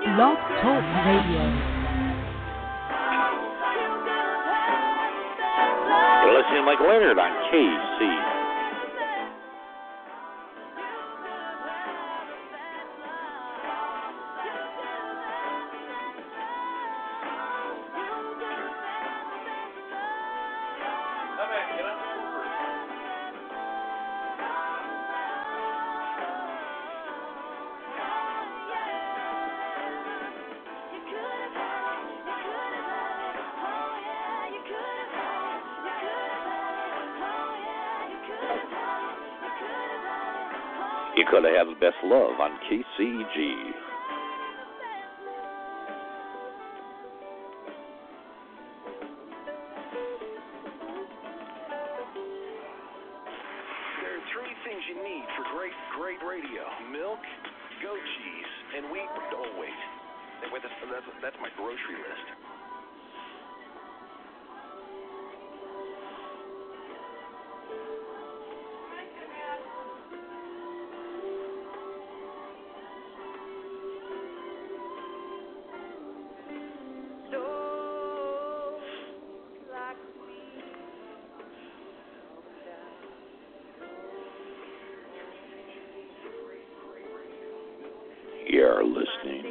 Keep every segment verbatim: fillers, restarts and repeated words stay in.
Blog Talk Radio. You're listening to Mike Leonard on K C. You could have had the best love on K C G. There are three things you need for great, great radio: milk, goat cheese, and wheat. Oh wait, wait that's, that's, that's my grocery list. You're listening.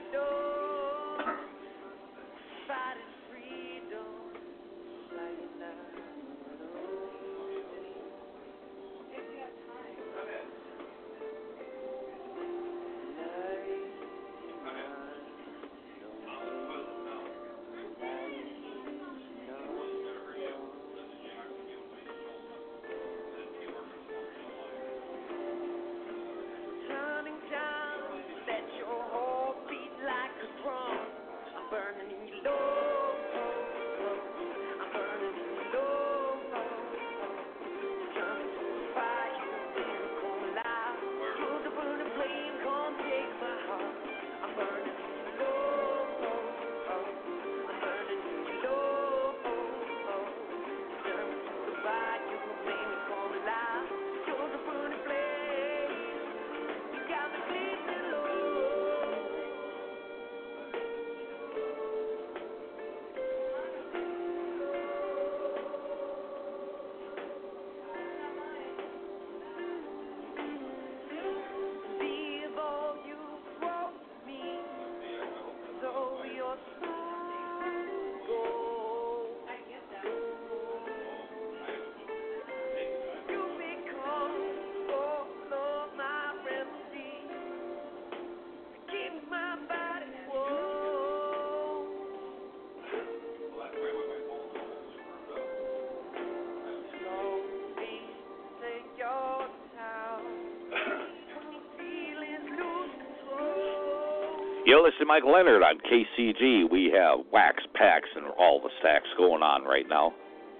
You're listening to Mike Leonard on K C G. We have wax packs and all the stacks going on right now.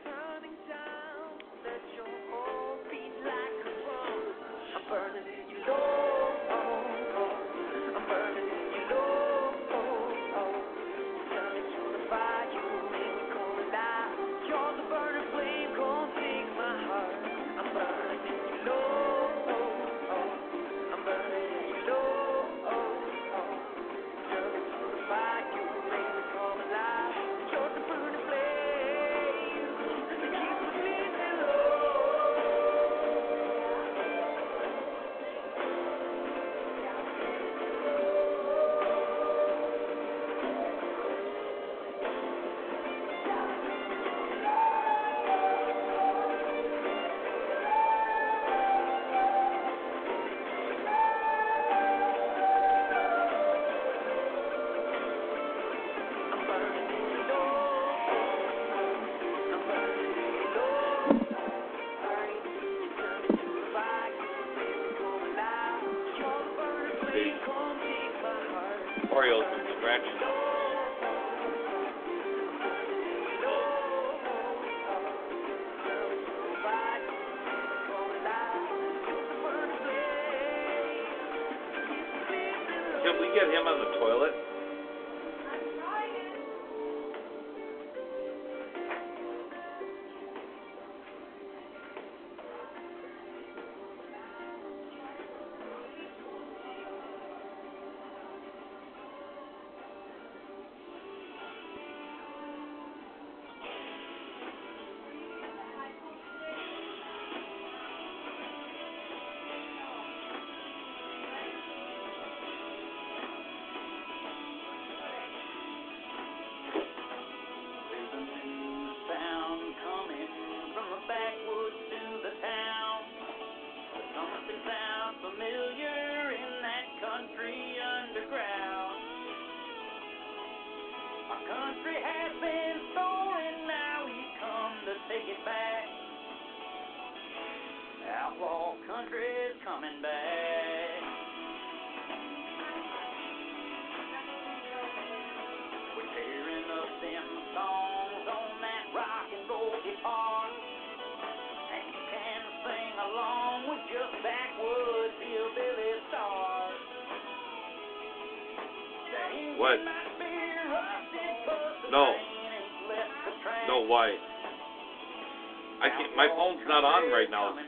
Orioles and scratches. Can we get him on the toilet? country has been stolen, now we come to take it back. Outlaw country's coming back. We're tearing up them songs on that rock and roll guitar, and you can sing along with just backwoods hillbilly stars. What? No. No, why? I can't. My phone's not on right now. In the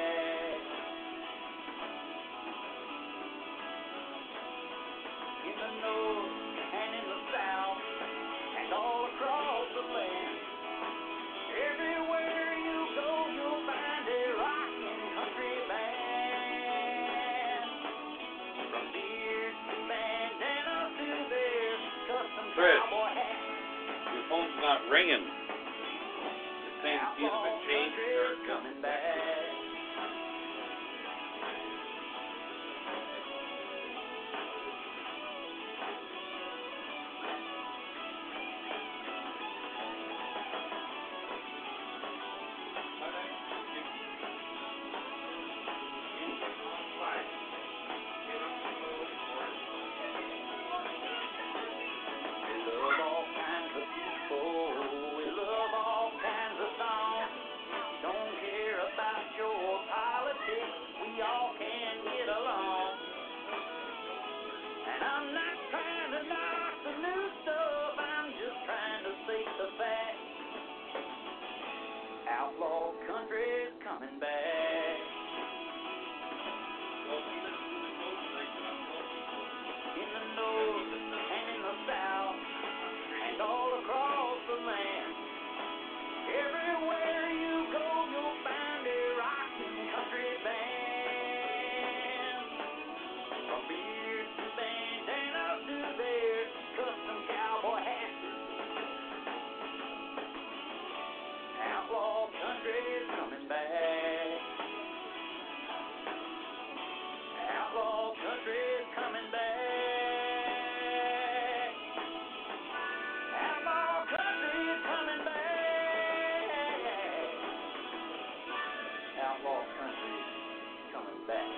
north and in the south and all across the land, everywhere you go you'll find a rockin' country band. From beard to bandana to their custom Chris, cowboy hat. your phone's not ringing. It's saying it's either been changed or coming back. Outlaw country's coming back. In the north and in the south and all across the land, everywhere you go you'll find a rockin' country band. From beard to bandana to their custom cowboy hats, outlaw country's coming back. Outlaw country's coming back. Outlaw country's coming back. Outlaw country's coming back.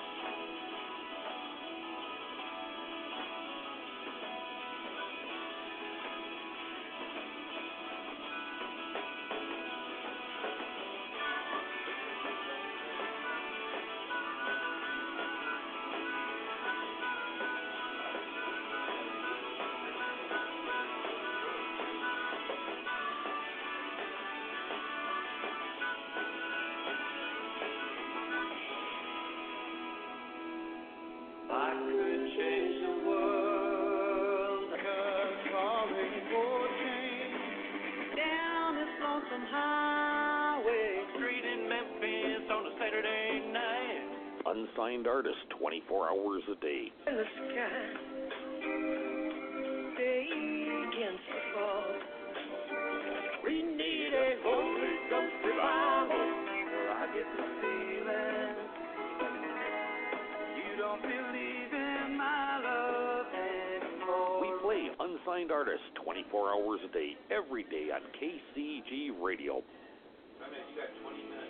I could change the world, 'cause falling for change down this lonesome highway street in Memphis on a Saturday night. Unsigned artist, twenty-four hours a day. In the sky, day against the fall. We need a Holy Ghost revival. I get the feeling you don't believe in my love anymore. We play Unsigned Artist twenty-four hours a day, every day on K C G Radio. I mean, you got twenty minutes.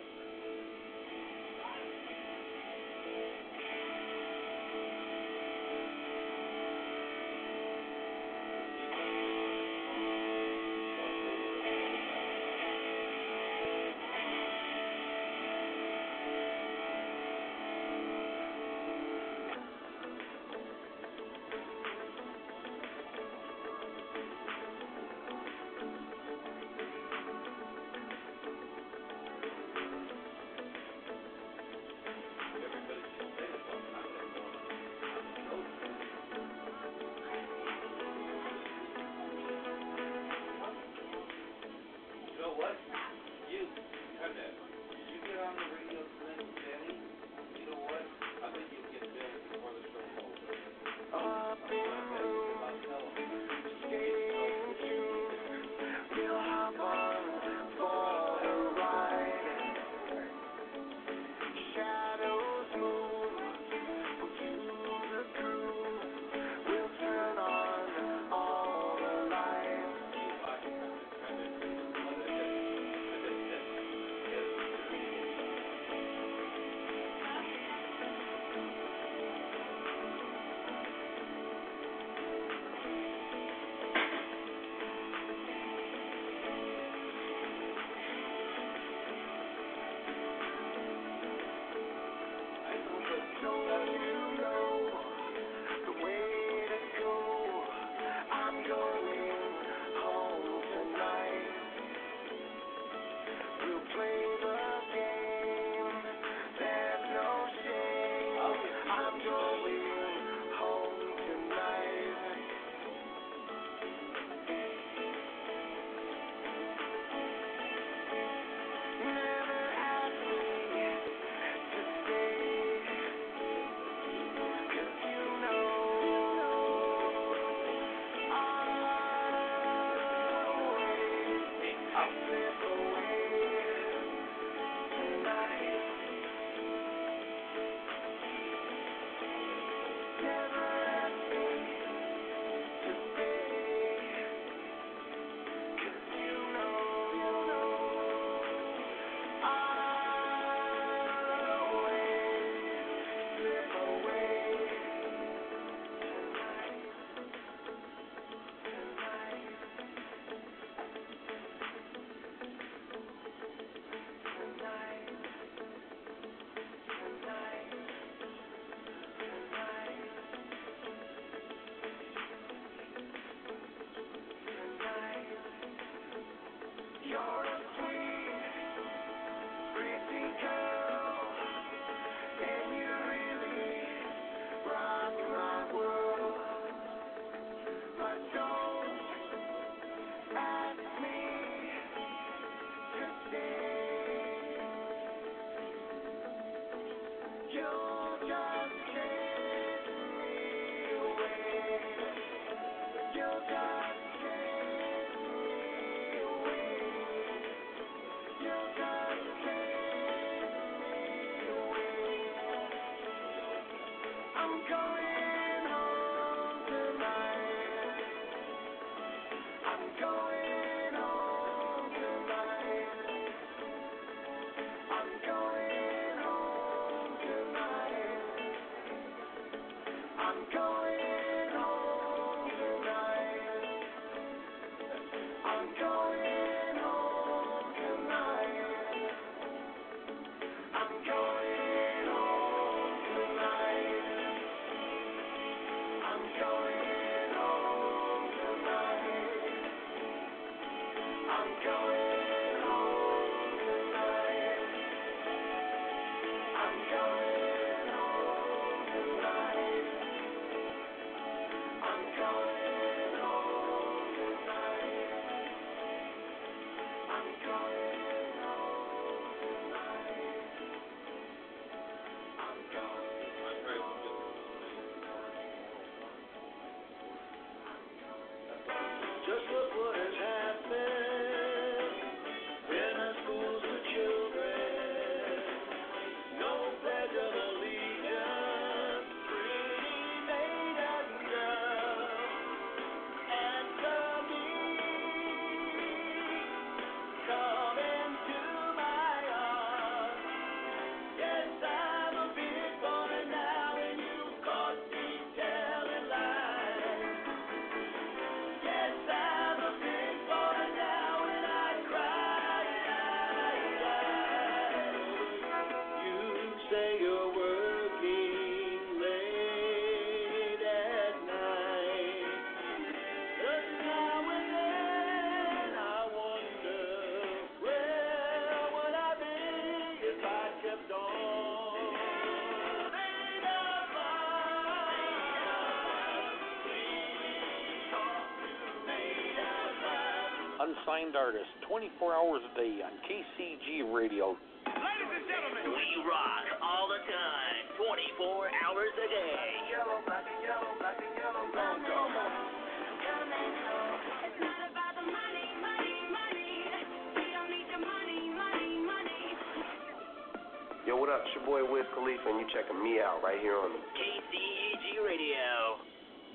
unsigned artist, twenty-four hours a day on K C G Radio. Ladies and gentlemen, we rock all the time, twenty-four hours a day. Yellow, black and yellow, black and yellow, come, come on. Come and go. It's not about the money, money, money. We don't need your money, money, money. Yo, what up? It's your boy Wiz Khalifa, and you checking me out right here on K C E G Radio.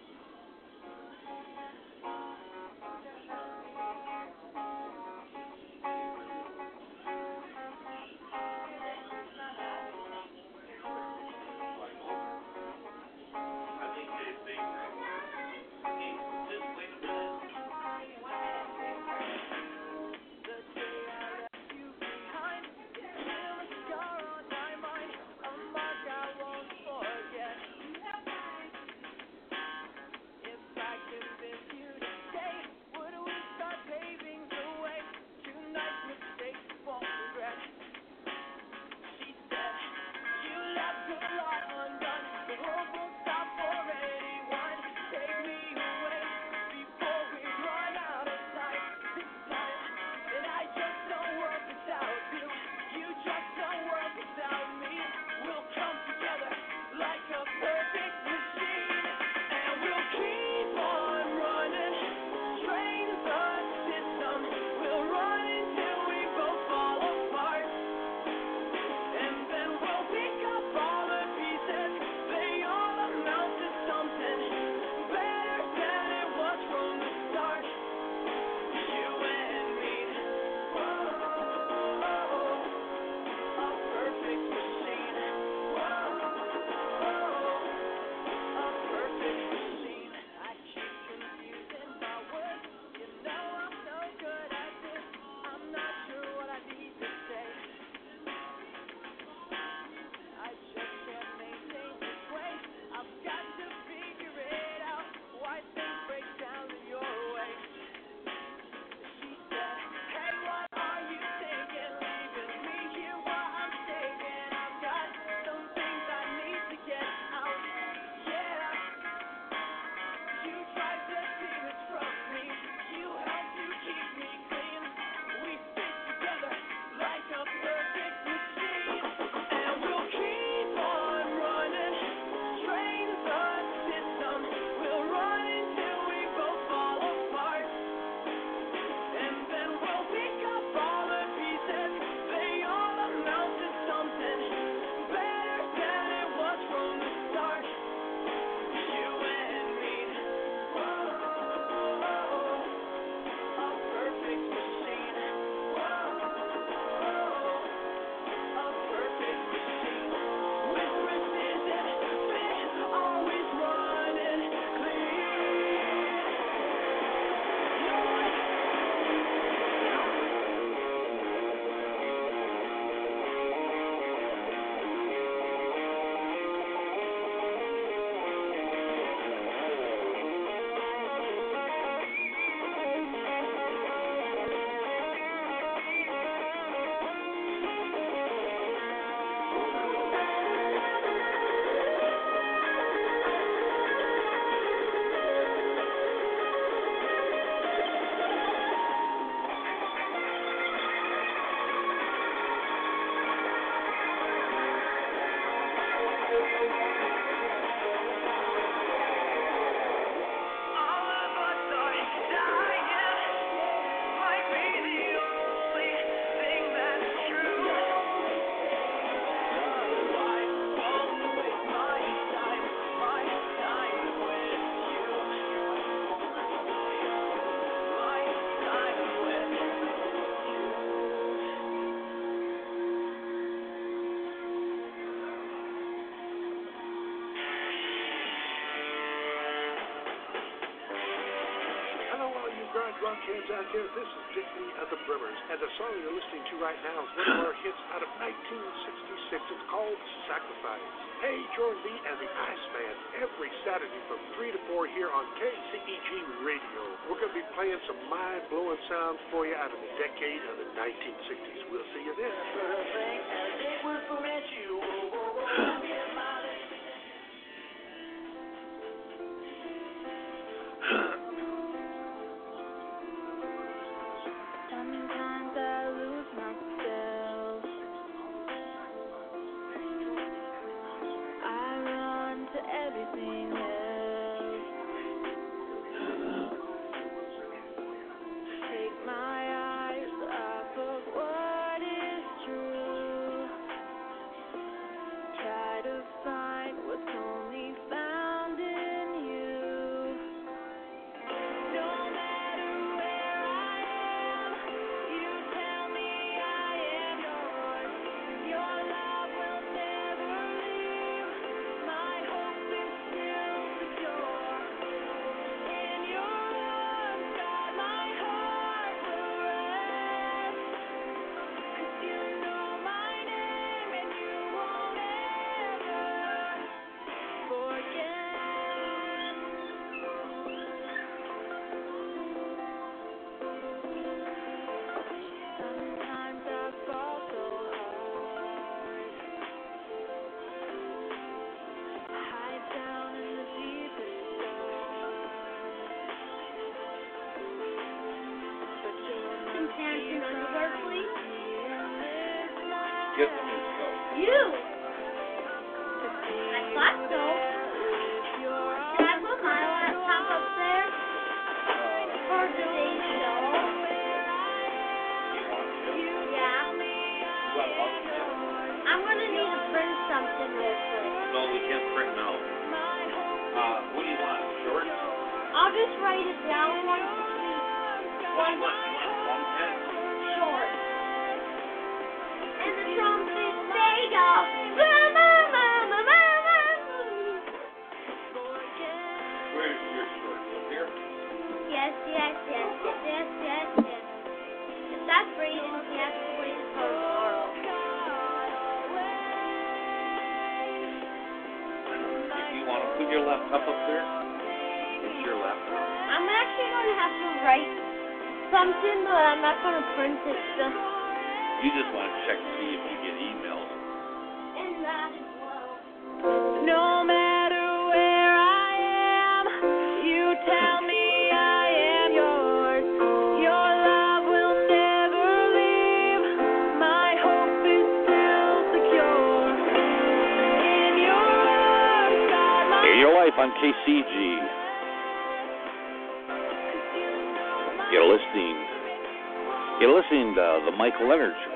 Kids out there, this is Dickie of the Brimmers, and the song you're listening to right now is one of our hits out of nineteen sixty-six. It's called Sacrifice. Hey, join me and the Iceman every Saturday from three to four here on K C E G Radio. We're going to be playing some mind-blowing sounds for you out of the decade of the nineteen sixties. We'll see you then. Get the music go. You. I thought so. Can I put my laptop up there for today's show? Yeah. I'm gonna need to print something real quick. No, we can't print now. Uh, what do you want? Short? I'll just write it down once you see. What do you want? You want long pen? Short. And the trumpet they go. Where's your short? Up here? Yes, yes, yes, yes, yes, yes. If that's Brayden, he has to wait until tomorrow. If you want to put your laptop up there, it's your laptop. I'm actually going to have to write something, but I'm not going to print it. Just You just want to check to see if you get emails. in that as well. No matter where I am, you tell me I am yours. Your love will never leave. My hope is still secure. In your arms, God, my In your life on K C G. You're listening. You're listening to the Mike Leonard Show.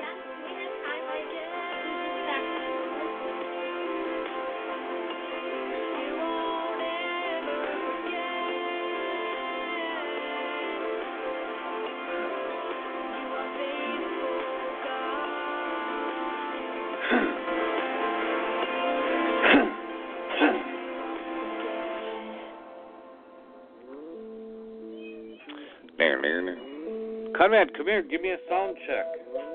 There, there, there. Conrad, come here. Give me a sound check.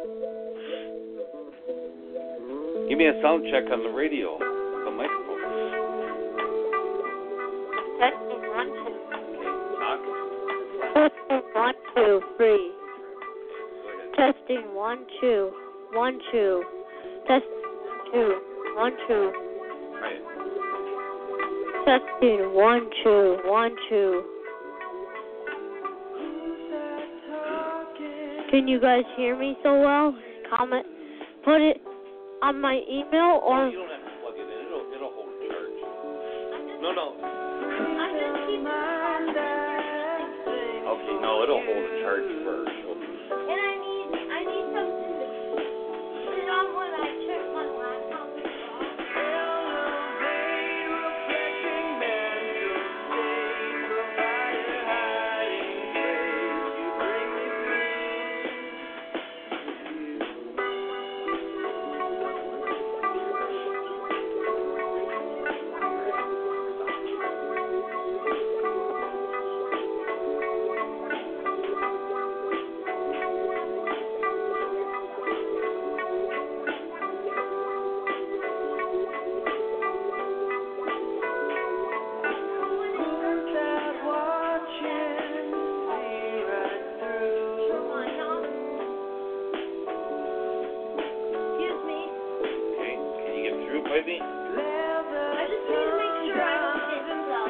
Give me a sound check on the radio, the microphone. Testing one, two. Talk. Testing one, two, three. Go ahead. Testing one, two, one, two. Testing two, one, two. Right. Testing one, two, one, two. Can you guys hear me so well? Comment, put it on my email or. You don't have to plug it in. It'll, it'll hold a charge. No, no. I just keep Okay, no, it'll hold a charge first. And I need, I need something to put it on when I check my laptop as well. Excuse me. Okay, can you get through, baby? I just need to make sure I don't hit stuff.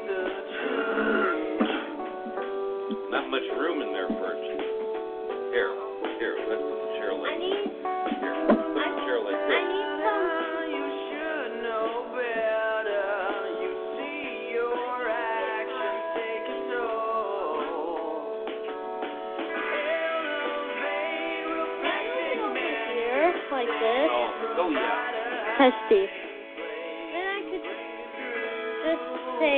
Not much room in there for a chair. Here, here, let's put the chair I like need, here. Put the chair like I this. need some. You should know better. You see your actions take a toll. Elevate, reflecting man. Here, like this. Oh, oh yeah. Testy. Then I could just say,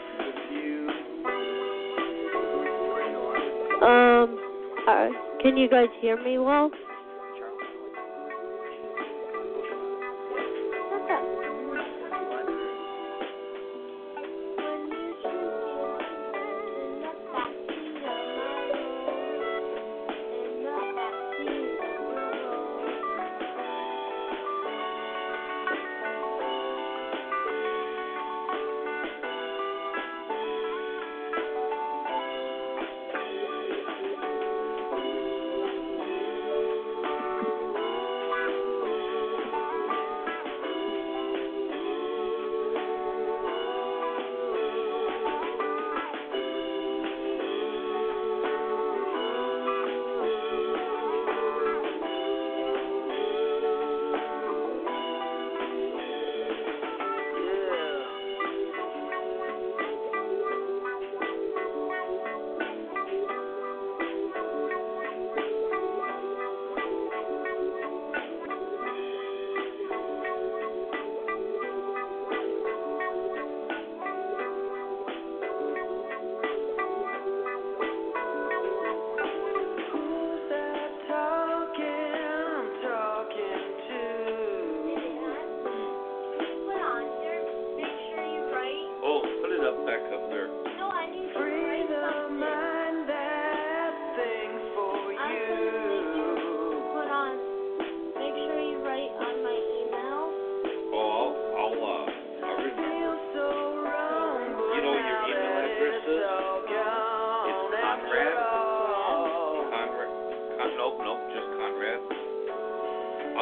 um, uh, can you guys hear me well? Not that.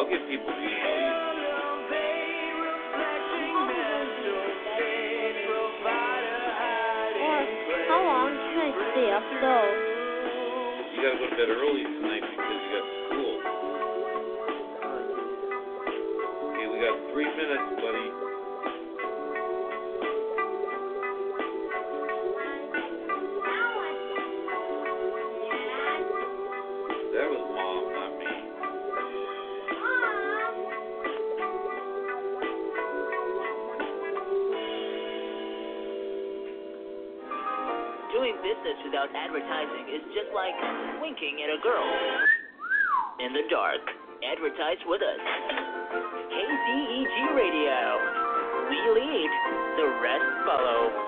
I'll give people the email. How long can I stay up though? You gotta go to bed early tonight because you got school. Okay, we got three minutes, buddy. That was Mom, not me. Doing business without advertising is just like winking at a girl in the dark. Advertise with us. K C E G Radio. We lead, the rest follow.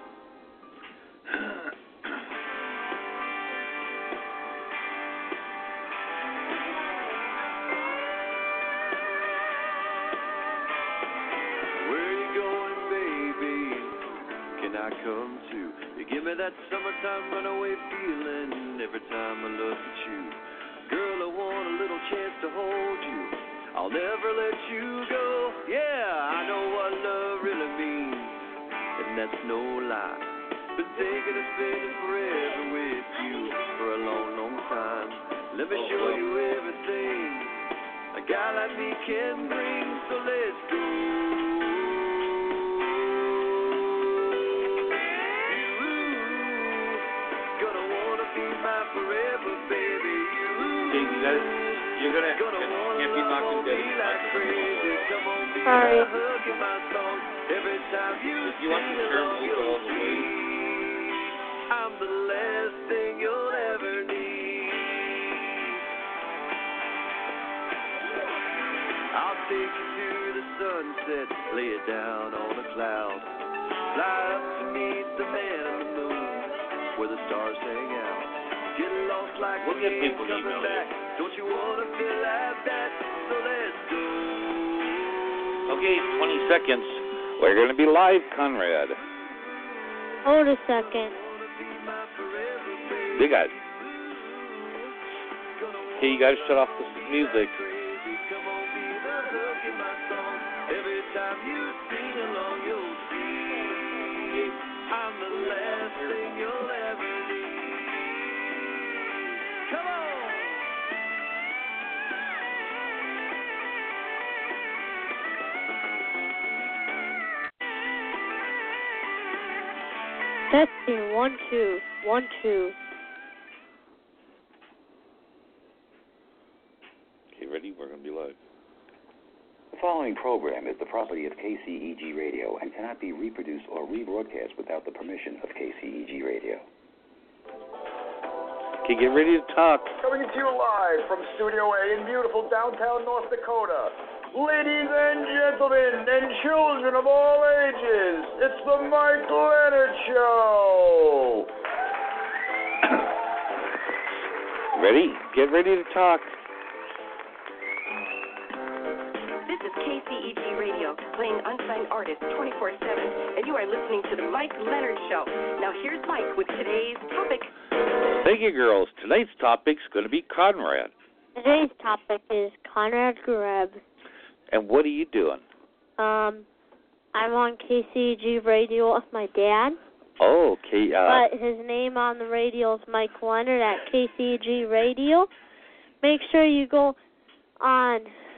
I come to. You give me that summertime runaway feeling every time I look at you. Girl, I want a little chance to hold you. I'll never let you go. Yeah, I know what love really means, and that's no lie. Been thinking of spending forever with you for a long, long time. Let me show you everything a guy like me can bring, so let's go. Forever, baby, you. Okay, you gotta, you're gonna, gonna can't be knocking dead. Sorry. Every time you if you want to share me all the way. I'm the last thing you'll ever need. I'll take you to the sunset, lay it down on a cloud. Fly up to meet the man on the moon, where the stars hang out. Get lost like we'll get people coming email back. Don't you wanna feel like that? So let's go. Okay, twenty seconds. We're going to be live, Conrad. Hold a second. Big guys. Okay, you guys shut off the music. Every time you sing along, you'll see I'm the last thing you'll ever need. Come on! Testing, one, two, one, two. Okay, ready? We're going to be live. The following program is the property of K C E G Radio and cannot be reproduced or rebroadcast without the permission of K C E G Radio. Okay, get ready to talk. Coming to you live from Studio A in beautiful downtown North Dakota. Ladies and gentlemen and children of all ages, it's the Mike Leonard Show. Ready? Get ready to talk. This is K C E G Radio, playing unsigned artists twenty-four seven, and you are listening to the Mike Leonard Show. Now here's Mike with today's topic. Thank you, girls. Tonight's topic's going to be Conrad. Today's topic is Conrad Greb. And what are you doing? Um, I'm on K C E G Radio with my dad. Oh, okay. Uh, but his name on the radio is Mike Leonard at K C E G Radio. Make sure you go on...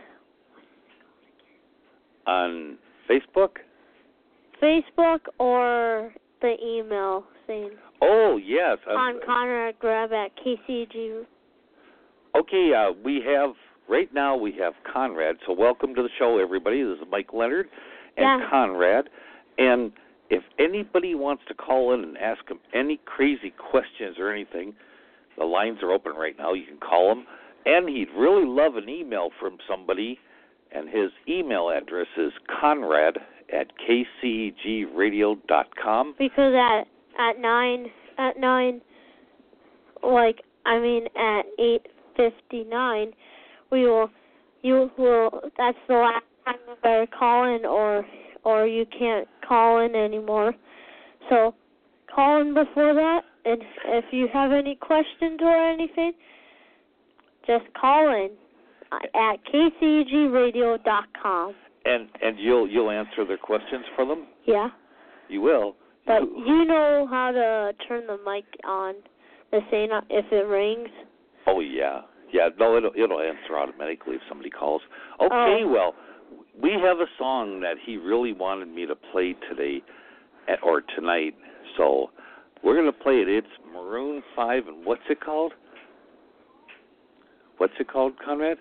On Facebook? Facebook or the email saying... Oh, yes. Uh, on Conrad Greb at K C E G. Okay, uh, we have... Right now we have Conrad, so welcome to the show, everybody. This is Mike Leonard and yeah. Conrad. And if anybody wants to call in and ask him any crazy questions or anything, the lines are open right now. You can call him. And he'd really love an email from somebody, and his email address is conrad at k c e g radio dot com. Because at at nine, at nine, like, I mean at eight fifty-nine, we will, you will, that's the last time you better call in or, or you can't call in anymore. So call in before that, and if you have any questions or anything, just call in. at k c e g radio dot com. And and you'll you'll answer their questions for them? Yeah. You will. But you know how to turn the mic on, the saying if it rings? Oh, yeah. Yeah, no, it'll, it'll answer automatically if somebody calls. Okay, oh. well, we have a song that he really wanted me to play today, or tonight, so we're going to play it. It's Maroon five, and what's it called? What's it called, Conrad?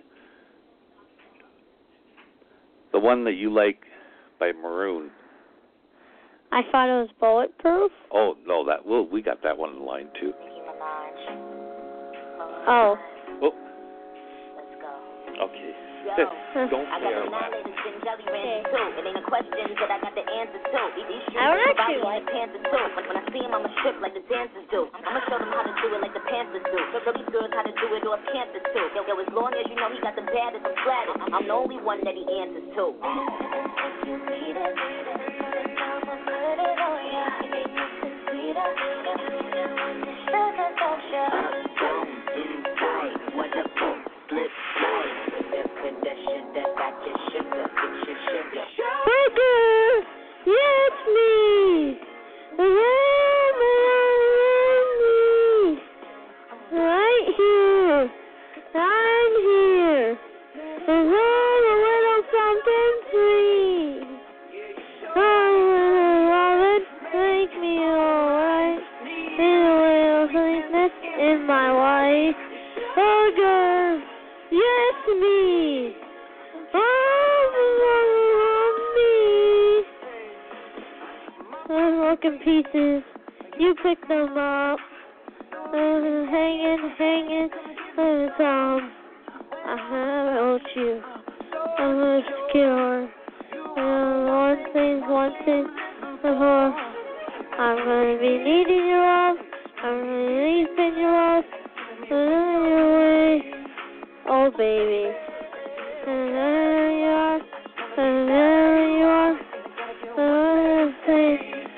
The one that you like by Maroon. I thought it was Bulletproof. Oh, no, that well, we got that one in line, too. Oh. Oh. Okay. Don't say our last. Okay. I don't actually like Panthers too. When I see them, I'ma strip like the dancers do. I'ma show them how to do it like the Panthers do. Show these girls how to do it or Panthers too. Yo, yo, as long as you know he got the baddest and flattest, I'm the only one that he answers to. Burger! Yeah, it's me! Me! Right here! I'm here! There's all a little something sweet! Oh, love it, make me alright. Need a little sweetness in my life. Burger! Yes, me! Broken pieces, you pick them up, uh, hanging, hanging, and um, I have you, I'm insecure, and one thing, one thing, before, I'm gonna be needing your love, I'm gonna need your love, and your way, oh baby, and there you are, and there you are, and there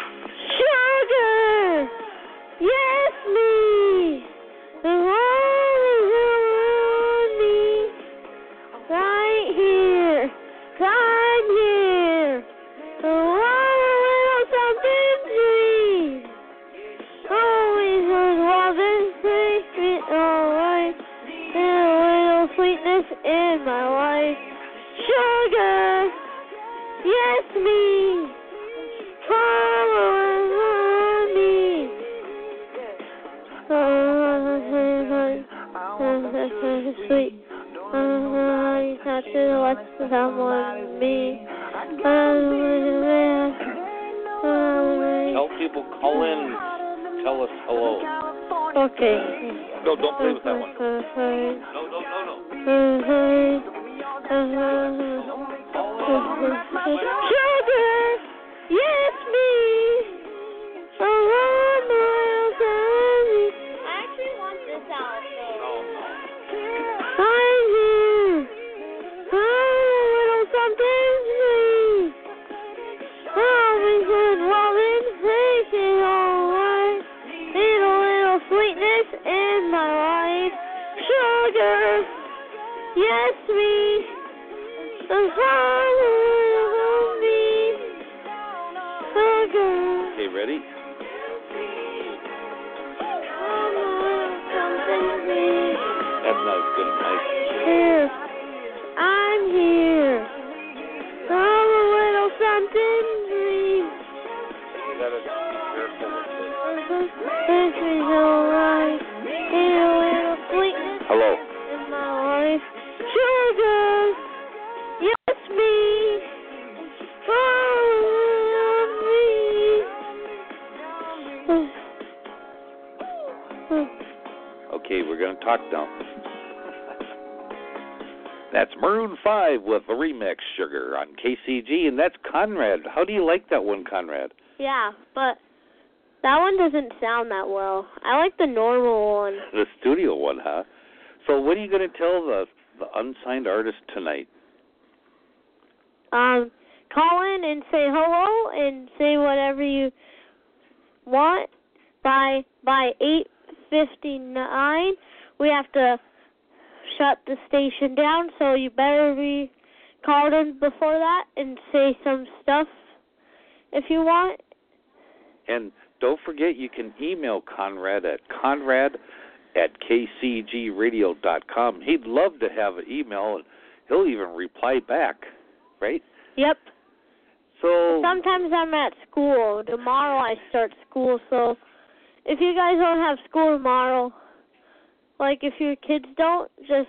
Sugar! Yes, me! The world is around me. Right here. I'm here. The world a little something sweet. Always was loving, make me alright. And a little sweetness in my life. Sugar! Yes, me! Come on me. Oh, sweet. I have to watch someone me. Tell people, call in, tell us hello. Okay. No, don't play with that one. No, no, no, no. Sugar! Yes, me! Around miles and me. I actually want this outfit. I'm here. I'm a little something sweet. Always good loving, making alright. Need a little sweetness in my life. Sugar, yes, me. The fire of me. Okay, ready? That's not as good as Mike. Here. I'm here. I'm a little something dream. You gotta be careful with this. Makes me alright. Need a little sweetness Hello. in my life. Sugar. Yes, me. Okay, we're going to talk now. That's Maroon five with the remix, Sugar, on K C G, and that's Conrad. How do you like that one, Conrad? Yeah, but that one doesn't sound that well. I like the normal one. The studio one, huh? So what are you going to tell the, the unsigned artist tonight? Um, call in and say hello and say whatever you want. By by eight fifty-nine, we have to shut the station down, so you better be called in before that and say some stuff if you want. And don't forget, you can email Conrad at conrad at k c g radio dot com. He'd love to have an email, and he'll even reply back, right? Yep. So sometimes I'm at school. Tomorrow I start school, so if you guys don't have school tomorrow, like if your kids don't, just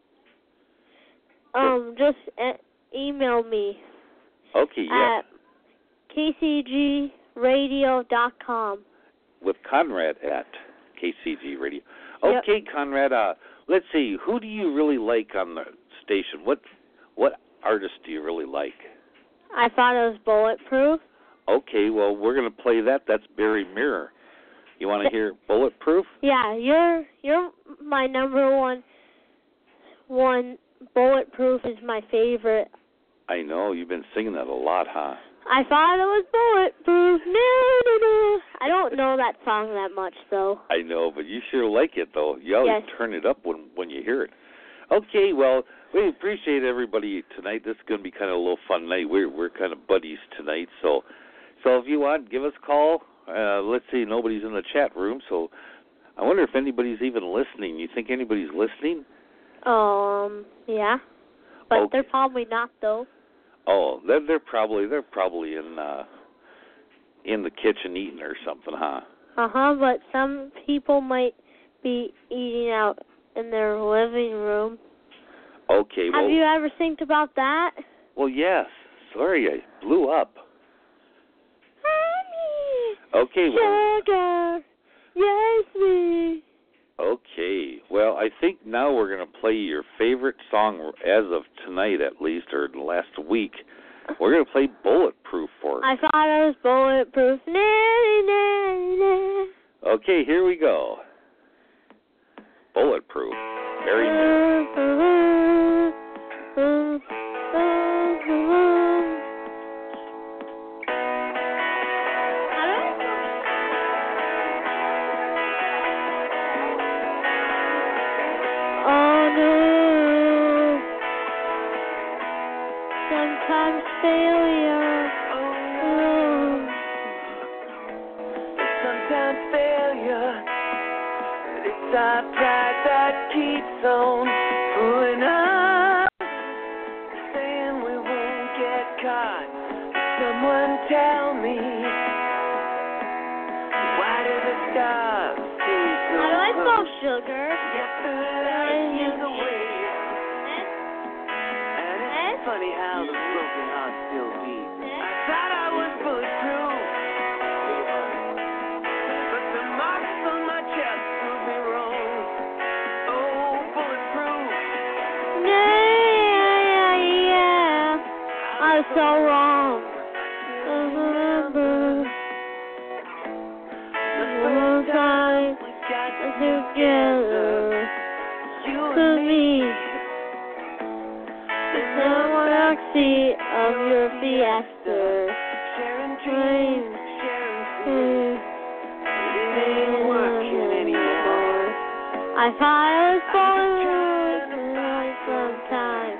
um just e- email me. Okay, yeah. At k c g radio dot com. With Conrad at K C G Radio. Okay, yep. Conrad, uh, let's see. Who do you really like on the station? What what artist do you really like? I thought it was Bulletproof. Okay, well, we're going to play that. That's Barry Mirror. You want to hear Bulletproof? Yeah, you're you're my number one. One Bulletproof is my favorite. I know. You've been singing that a lot, huh? I thought it was Bulletproof. No, no, no. I don't know that song that much, though. I know, but you sure like it, though. You always yes. turn it up when when you hear it. Okay, well, we appreciate everybody tonight. This is going to be kind of a little fun night. We're we're kind of buddies tonight, so so if you want, give us a call. Uh, let's see, nobody's in the chat room, so I wonder if anybody's even listening. You think anybody's listening? Um, yeah, but okay. They're probably not, though. Oh, they're they're probably they're probably in uh, in the kitchen eating or something, huh? Uh huh. But some people might be eating out in their living room. Okay. Well, have you ever think about that? Well, yes. Sorry, I blew up. Honey. Okay. Well. Sugar. Yes, me. Okay. Well, I think now we're going to play your favorite song as of tonight, at least, or the last week. We're going to play Bulletproof for us. I thought it was Bulletproof. Nah, nah, nah. Okay, here we go. Bulletproof. Very new. Sometimes failure. Oh. Sometimes failure. It's our pride that keeps on pulling us. Saying we won't get caught. Someone tell me, why do the stars stay so How do I spell close? sugar? Yes, the light is away. Funny how the broken heart still beats. I thought I was bulletproof, but the marks on my chest prove me wrong. Oh, bulletproof. Yeah, yeah, yeah. I was so wrong. I remember the one time we got together. You and me. Backseat of your Fiesta, sharing dreams, sharing fears. It ain't working anymore. I thought I was born sometime.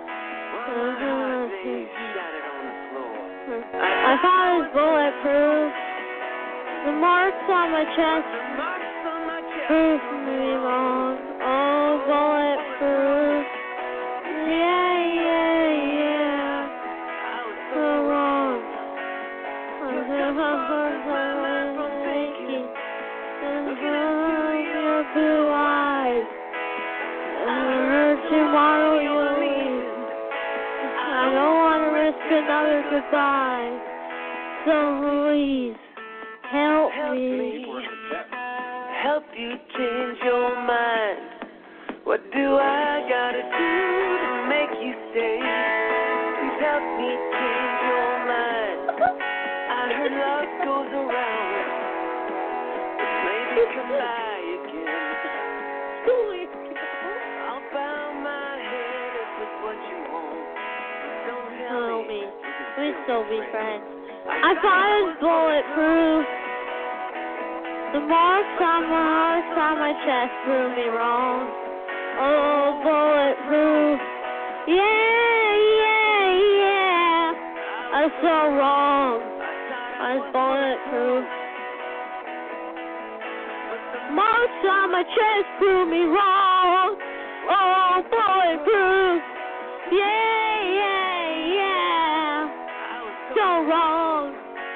I thought it was Bulletproof. The marks on my chest prove me wrong. Oh, Bulletproof. Yeah, yeah, yeah. So wrong. I'm from thinking your blue eyes. And tomorrow you'll leave. I don't want to risk another goodbye. So please help me. Help you change your mind. What do I gotta do to make you stay? Please help me change your mind. I heard love goes around, but maybe come by again. I'll bow my head if it's what you want. Don't tell me. We still be friends. I thought it was Bulletproof. The marks on my marks on my chest prove me wrong. Oh, bulletproof. Yeah, yeah, yeah. That's so wrong. That's bulletproof. Marks on my chest prove me wrong. Oh, bulletproof. Yeah, yeah, yeah. So wrong.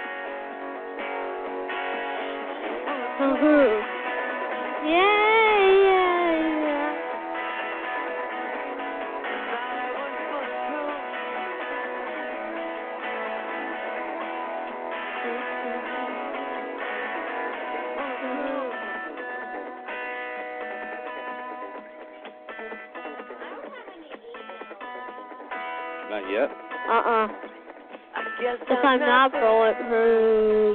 Bulletproof. Yeah, yeah, yeah. Not yet. Uh-uh. If I'm not bulletproof.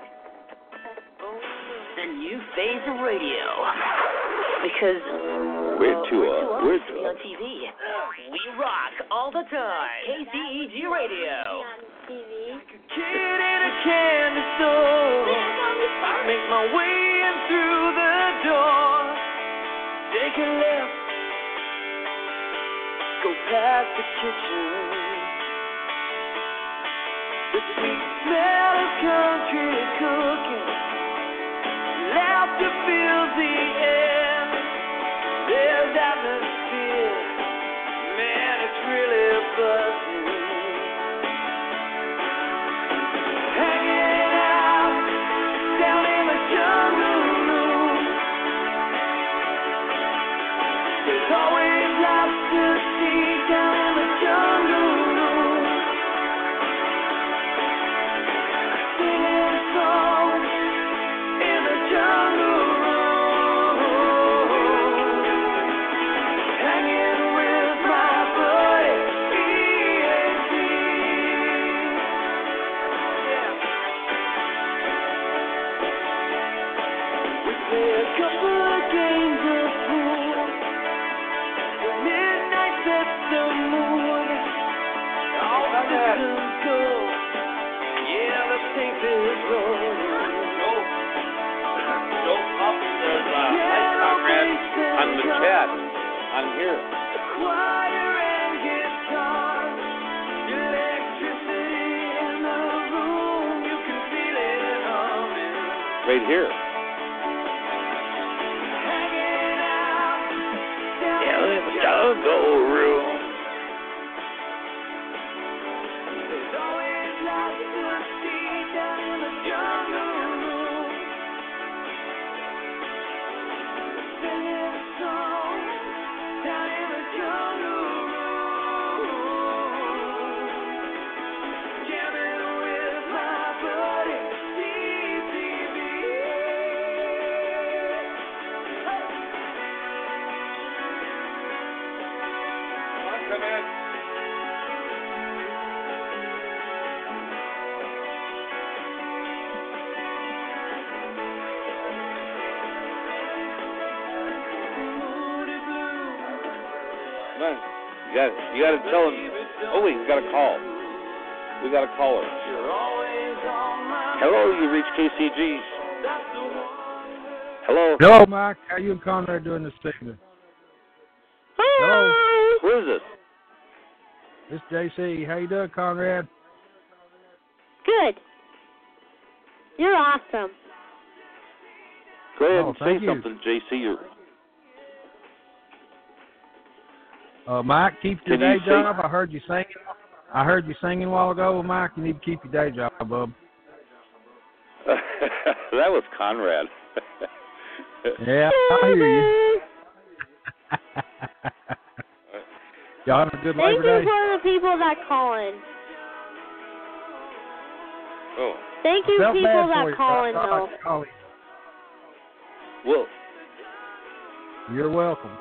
The new phase of radio. Because We're well, too, we're uh, too old we're to too, be on T V. We rock all the time. K C E G Radio. T V. Kid in a candy store. I make my way in through the door. Take a left. Go past the kitchen. The sweet smell of country cooking. Laughter fills the air. There's atmosphere. Man, it's really buzzing. Hanging out down in the jungle room. There's always lots to see down in the jungle room. Singing songs in the jungle room. Hanging with my buddy E A G. We play a couple of games of pool. The midnight sets the mood. All the systems go. Yeah, the tape is rolling. Joe Puff says, uh, hi, Conrad. On the chat. On here. Choir and guitar. Electricity in the room. You can feel it humming. Right here. Hanging out down Yeah, in in the the jungle room. There's always lots to see down in the jungle room. Singing songs down in the jungle room. Jamming with my buddy C C B. Come in. Man, you got you got to tell him. Oh wait, we got a call. We got a caller. Hello, you reached K C G. Hello. Hello, Mike. How you and Conrad doing this evening? Hello. Who is this? This is J C. How you doing, Conrad? Good. You're awesome. Go ahead Oh, and say thank you. something, J C. You're, Uh, Mike, keep your Can you day say- job. I heard you singing. I heard you singing a while ago, Mike. You need to keep your day job, bub. that was Conrad. Yeah, I hear you. Y'all having a good Thank Labor you Day? for the people that call in. Oh. Thank you, Felt people bad for that you. call I in, thought though. I'd call you. Well, You're welcome.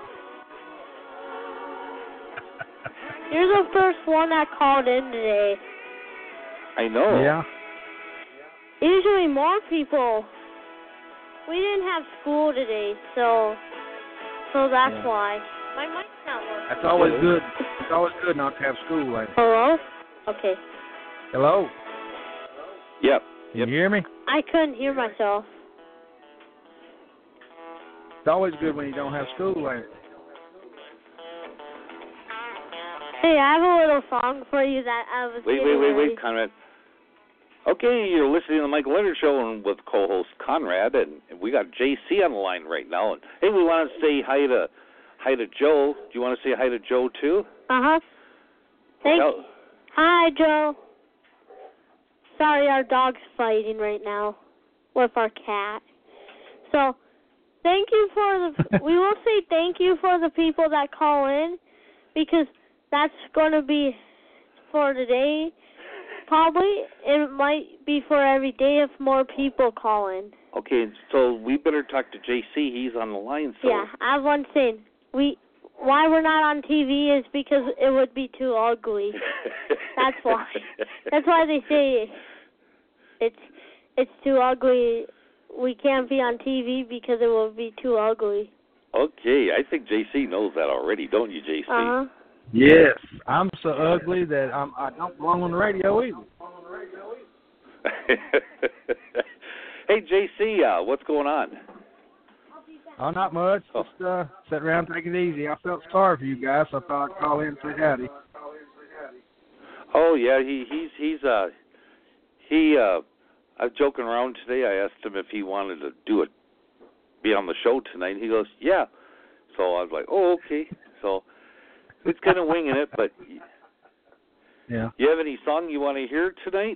You're the first one that called in today. I know. Yeah. Usually more people. We didn't have school today, so so that's Yeah. why. My mic's not working. That's always good. It's always good not to have school later. Hello? Okay. Hello. Yep. Can you hear me? I couldn't hear myself. It's always good when you don't have school later. Hey, I have a little song for you that I was Wait, wait, wait, wait, Conrad. Okay, you're listening to the Mike Leonard Show and with co-host Conrad, and we got J C on the line right now. And hey, we want to say hi to hi to Joe. Do you want to say hi to Joe too? Uh huh. Thank. Well, Hi, Joe. Sorry, our dog's fighting right now with our cat. So, thank you for the. we will say thank you for the people that call in, because that's going to be for today. Probably it might be for every day if more people call in. Okay, so we better talk to J C. He's on the line. So. Yeah, I have one thing. We why we're not on T V is because it would be too ugly. That's why. That's why they say it's it's too ugly. We can't be on T V because it will be too ugly. Okay, I think J C knows that already, don't you, J C? Uh huh. Yes, I'm so ugly that I'm, I don't belong on the radio either. Hey, J C, uh, what's going on? Oh, not much. Just uh, sitting around taking it easy. I felt sorry for you guys, so I thought I'd call in and say howdy. Oh yeah, he he's he's uh he uh I was joking around today. I asked him if he wanted to do it, be on the show tonight. He goes, yeah. So I was like, oh okay. So. It's kind of winging it, but yeah. You have any song you want to hear tonight?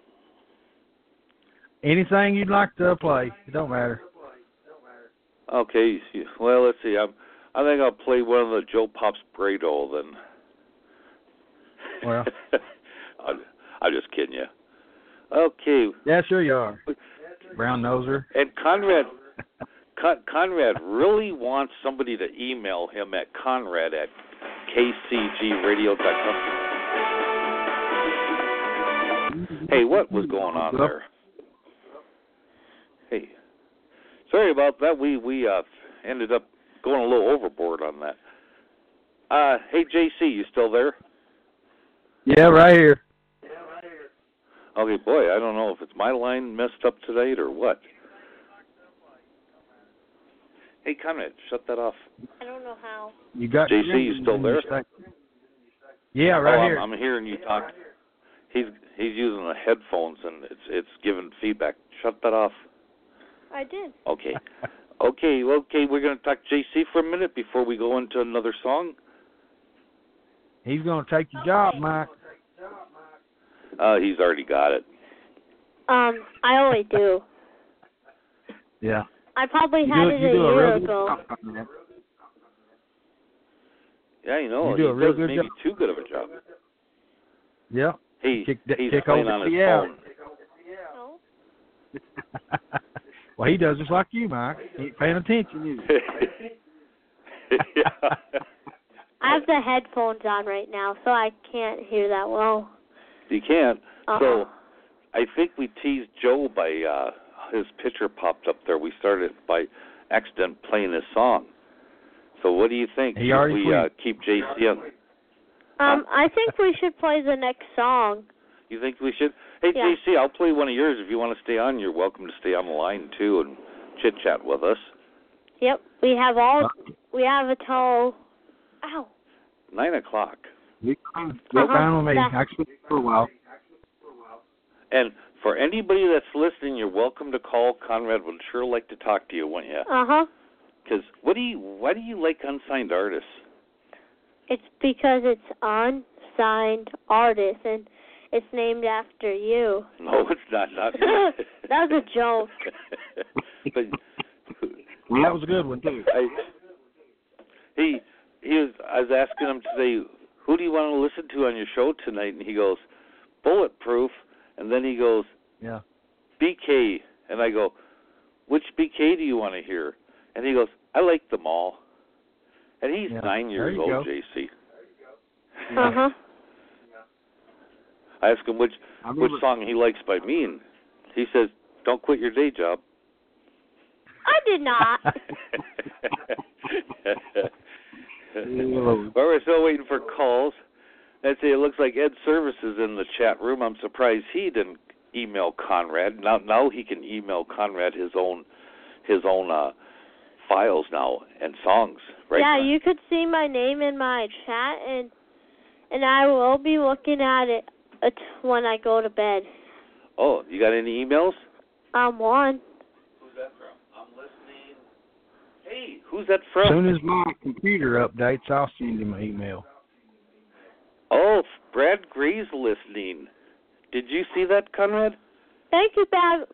Anything you'd like to play, it don't matter. Okay, well let's see. I'm, I think I'll play one of the Joe Pops Brado then. Well, I'm, I'm just kidding you. Okay. Yeah, sure you are. Brown noser. And Conrad, Con, Conrad really wants somebody to email him at Conrad at K C G radio dot com. Hey, what was going on there? Hey, sorry about that. We we uh, ended up going a little overboard on that. Uh, hey, J C, you still there? Yeah, right here. Okay, boy, I don't know if it's my line messed up tonight or what. Hey, Conrad, shut that off. I don't know how. You got J C, you still there? Yeah, right oh, here. I'm, I'm hearing you talk. He's he's using the headphones and it's it's giving feedback. Shut that off. I did. Okay. Okay, okay, we're going to talk to J C for a minute before we go into another song. He's going to take your job, Mike. Uh, he's already got it. Um, I only do. Yeah. I probably you had do, it you a do a year real ago. Good yeah, you know, you do he a real does good maybe job. too good of a job. Yeah. He, kick, he's kick playing over on his out. phone. Well, he does just like you, Mike. He ain't paying attention, is he? I have the headphones on right now, so I can't hear that well. You can't. Uh-uh. So I think we teased Joe by uh, his picture popped up there. We started by accident playing his song. So what do you think? He Should already we uh, keep J C on? Um, I think we should play the next song. You think we should? Hey, Yeah. J C, I'll play one of yours. If you want to stay on, you're welcome to stay on the line, too, and chit-chat with us. Yep, we have all, we have until, ow. Nine o'clock. You come go Uh-huh. down with me. That- Actually, for a while. And for anybody that's listening, you're welcome to call. Conrad would sure like to talk to you, wouldn't you? Uh-huh. Because what do you, why do you like unsigned artists? It's because it's unsigned artist, and it's named after you. No, it's not. Not That was a joke. But Well, that was a good one, too. I, he he was. I was asking him today, who do you want to listen to on your show tonight? And he goes, Bulletproof. And then he goes, Yeah. B K. And I go, which B K do you want to hear? And he goes, I like them all. And he's Yeah. nine years you old, go. J C. Uh-huh. I asked him which I which remember- song he likes by me, and he says, "Don't quit your day job." I did not. Well, we're still waiting for calls. Let's see, it looks like Ed Service is in the chat room. I'm surprised he didn't email Conrad. Now, now he can email Conrad his own, his own uh, files now and songs. Right? Yeah, you could see my name in my chat, and and I will be looking at it uh, when I go to bed. Oh, you got any emails? Um, one. Who's that from? I'm listening. Hey, who's that from? As soon as my computer updates, I'll send him an email. Oh, Brad Gray's listening. Did you see that, Conrad? Thank you, Brad.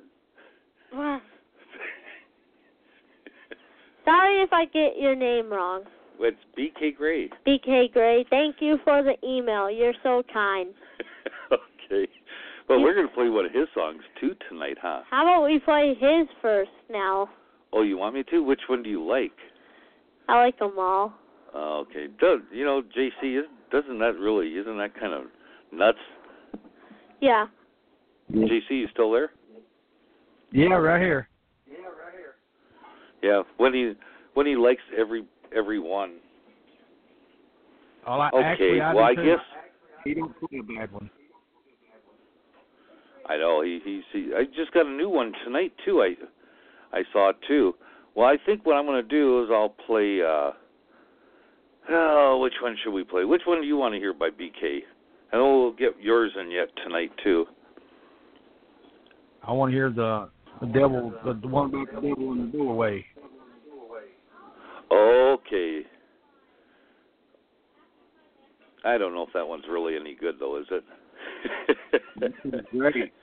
Sorry if I get your name wrong. It's B K Gray. B K Gray, thank you for the email. You're so kind. Okay. Well, we're going to play one of his songs, too, tonight, huh? How about we play his first now? Oh, you want me to? Which one do you like? I like them all. Oh, okay. Does, you know, J C, doesn't that really, isn't that kind of nuts? Yeah. J C, you still there? Yeah, right here. Yeah, when he when he likes every every one. All I, okay, actually, I well I too. guess he don't play a bad one. I know he he see. I just got a new one tonight too. I I saw it too. Well, I think what I'm going to do is I'll play. Uh, oh, which one should we play? Which one do you want to hear by B K? And we'll get yours in yet tonight too. I want to hear the the devil, the, the one about the devil in the doorway. Okay. I don't know if that one's really any good though, is it? Great.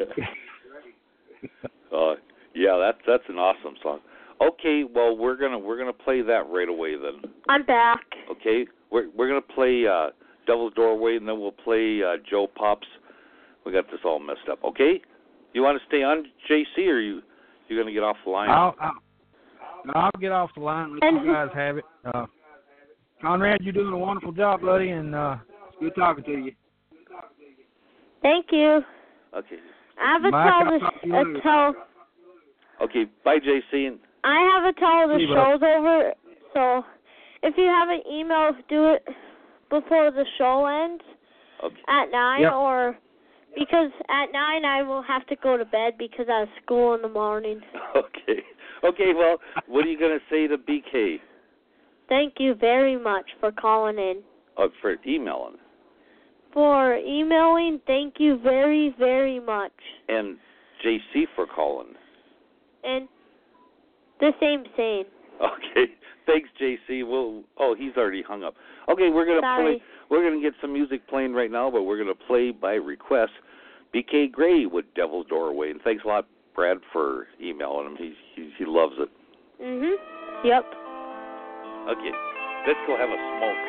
uh, yeah, that's that's an awesome song. Okay, well we're gonna we're gonna play that right away then. I'm back. Okay, we're we're gonna play uh, Devil's Doorway, and then we'll play uh, Joe Pops. We got this all messed up. Okay, you want to stay on, J C, or you you gonna get off the line? I'll, I'll, I'll get off the line. Let you guys have it. Uh, Conrad, you're doing a wonderful job, buddy, and uh, it's good talking to you. Thank you. Okay. I have a Mike, tell I'll the talk to you a later. tell. Okay, bye, J C. And I have a tell the See you, show's over. So if you have an email, do it before the show ends okay. at nine, Yep. or because at nine I will have to go to bed because I have school in the morning. Okay. Okay. Well, what are you gonna say to B K? Thank you very much for calling in. Uh, for emailing. For emailing, thank you very, very much. And J C for calling. And the same same. Okay. Thanks, J C. We'll, oh, he's already hung up. Okay, we're gonna Sorry. play. We're gonna get some music playing right now, but we're gonna play by request. B K Gray with Devil's Doorway, and thanks a lot, Brad, for emailing him. He he, he loves it. Mhm. Yep. Okay, let's go have a smoke.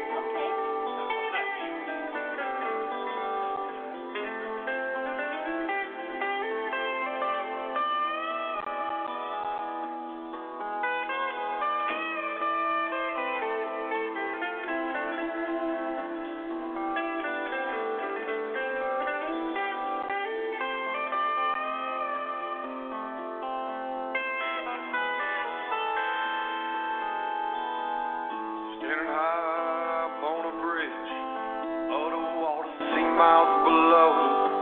Standing high upon a bridge, other water sea miles below.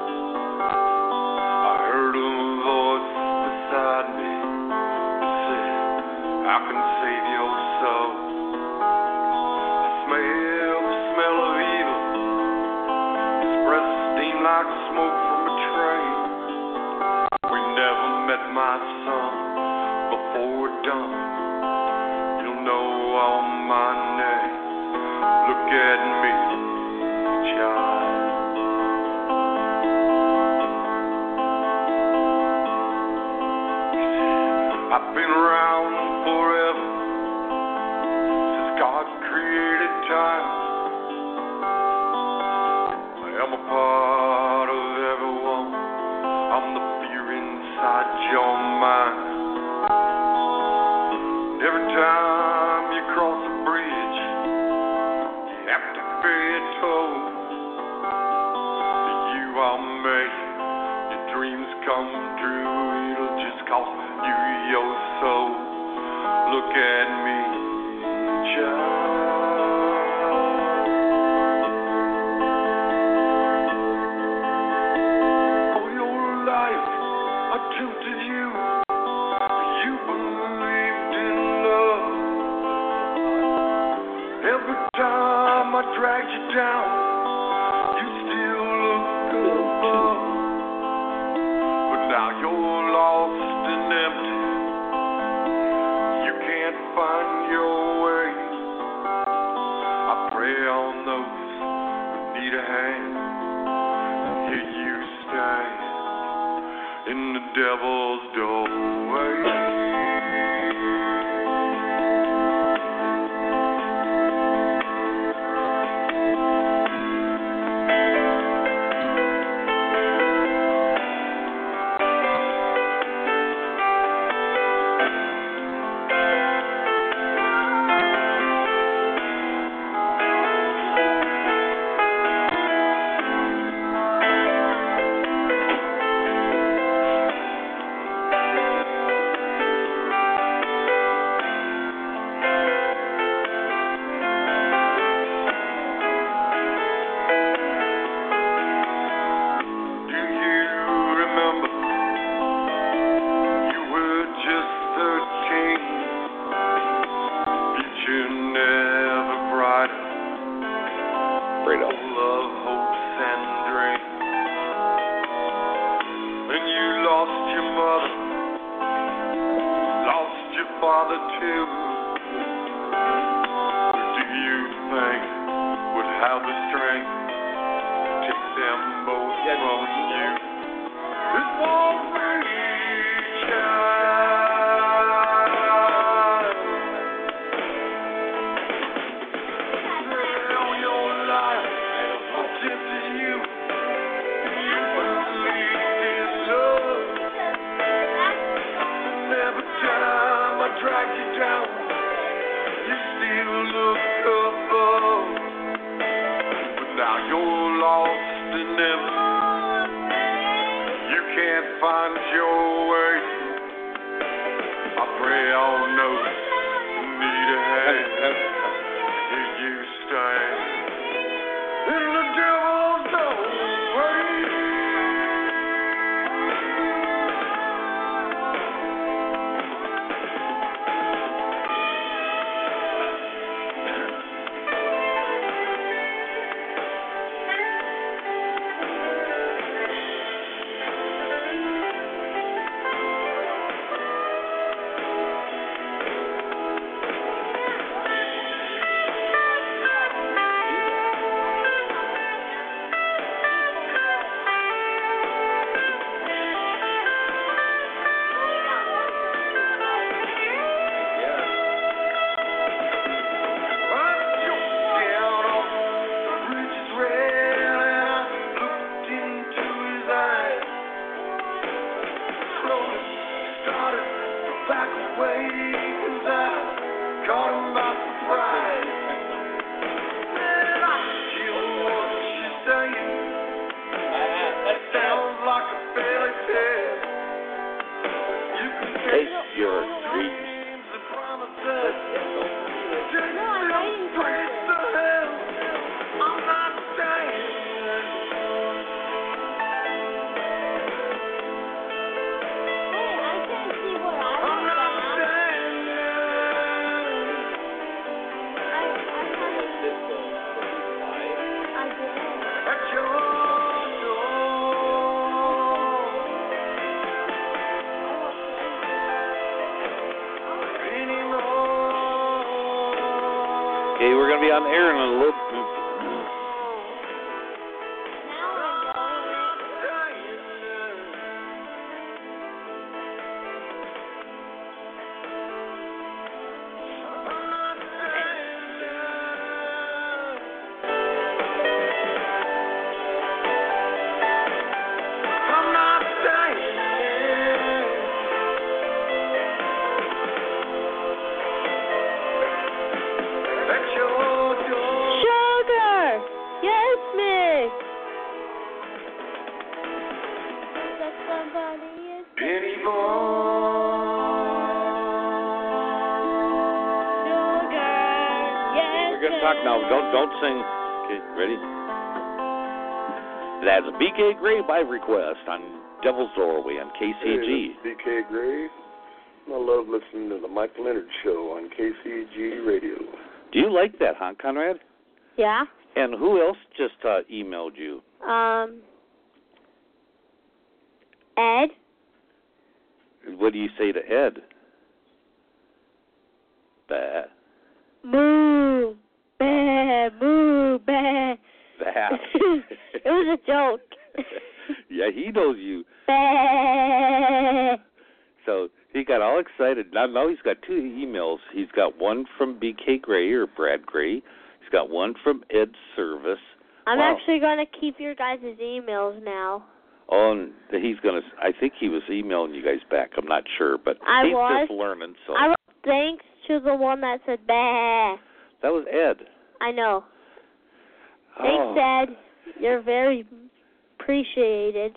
I heard a voice beside me that said, I can save your soul. I smell the smell of evil, this breath steam like smoke from a train. We never met, my son, before dawn. You'll know all my name. Look at me, child. I've been around forever, since God created time. I am a part of everyone. I'm the fear inside your mind. Every time you cross a bridge, you have to pay a toll. To you I'll make your dreams come true. It'll just cost you your soul. Look at me, child. All your life I tempted you. You believed in love. Every time I dragged you down, devil's doorway. Okay, we're going to be on air in a little. Sing. Okay, ready? That's B K Gray by request on Devil's Doorway on K C G. Hey, B K Gray. I love listening to the Mike Leonard Show on K C G Radio. Do you like that, huh, Conrad? Yeah. And who else just uh, emailed you? Um, Ed. What do you say to Ed? Bah. Moo. Bah, moo, bah. Bah. It was a joke. Yeah, he knows you. Bah. So he got all excited. Now, now he's got two emails. He's got one from B K Gray or Brad Gray. He's got one from Ed Service. I'm wow. actually going to keep your guys' emails now. Oh, and he's going to, I think he was emailing you guys back. I'm not sure, but I he's was. just learning. So I wrote thanks to the one that said bah. That was Ed. I know. Oh. Thanks, Ed. You're very appreciated.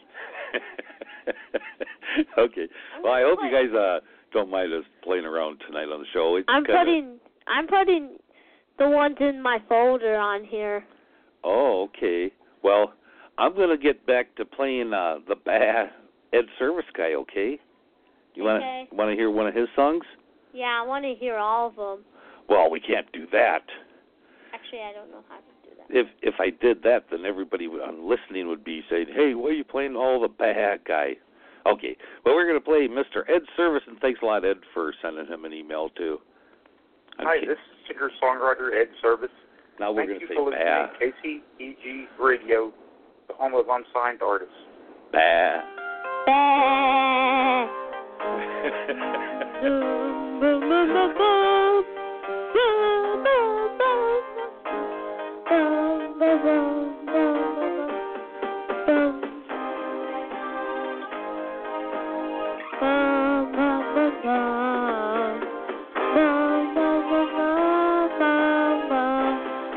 Okay. Well, I hope you guys uh, don't mind us playing around tonight on the show. It's I'm kinda... putting I'm putting the ones in my folder on here. Oh, okay. Well, I'm going to get back to playing uh, the bad Ed Service guy, okay? You want to Okay. want to hear one of his songs? Yeah, I want to hear all of them. Well, we can't do that. Actually, I don't know how to do that. If if I did that, then everybody would, on listening would be saying, "Hey, why are you playing all the bad guy?" Okay, well, we're going to play Mister Ed Service, and thanks a lot, Ed, for sending him an email, too. Hi, Okay. this is singer-songwriter Ed Service. Now we're Thank going you to say for listening bah. to K C E G Radio, the home of unsigned artists. Bah. Bah. Boom, boom, boom, boom, boom. Boom, boom, boom. Boom, boom, boom, boom, boom. Boom, boom, boom, boom. Boom, boom, boom, boom, boom, boom.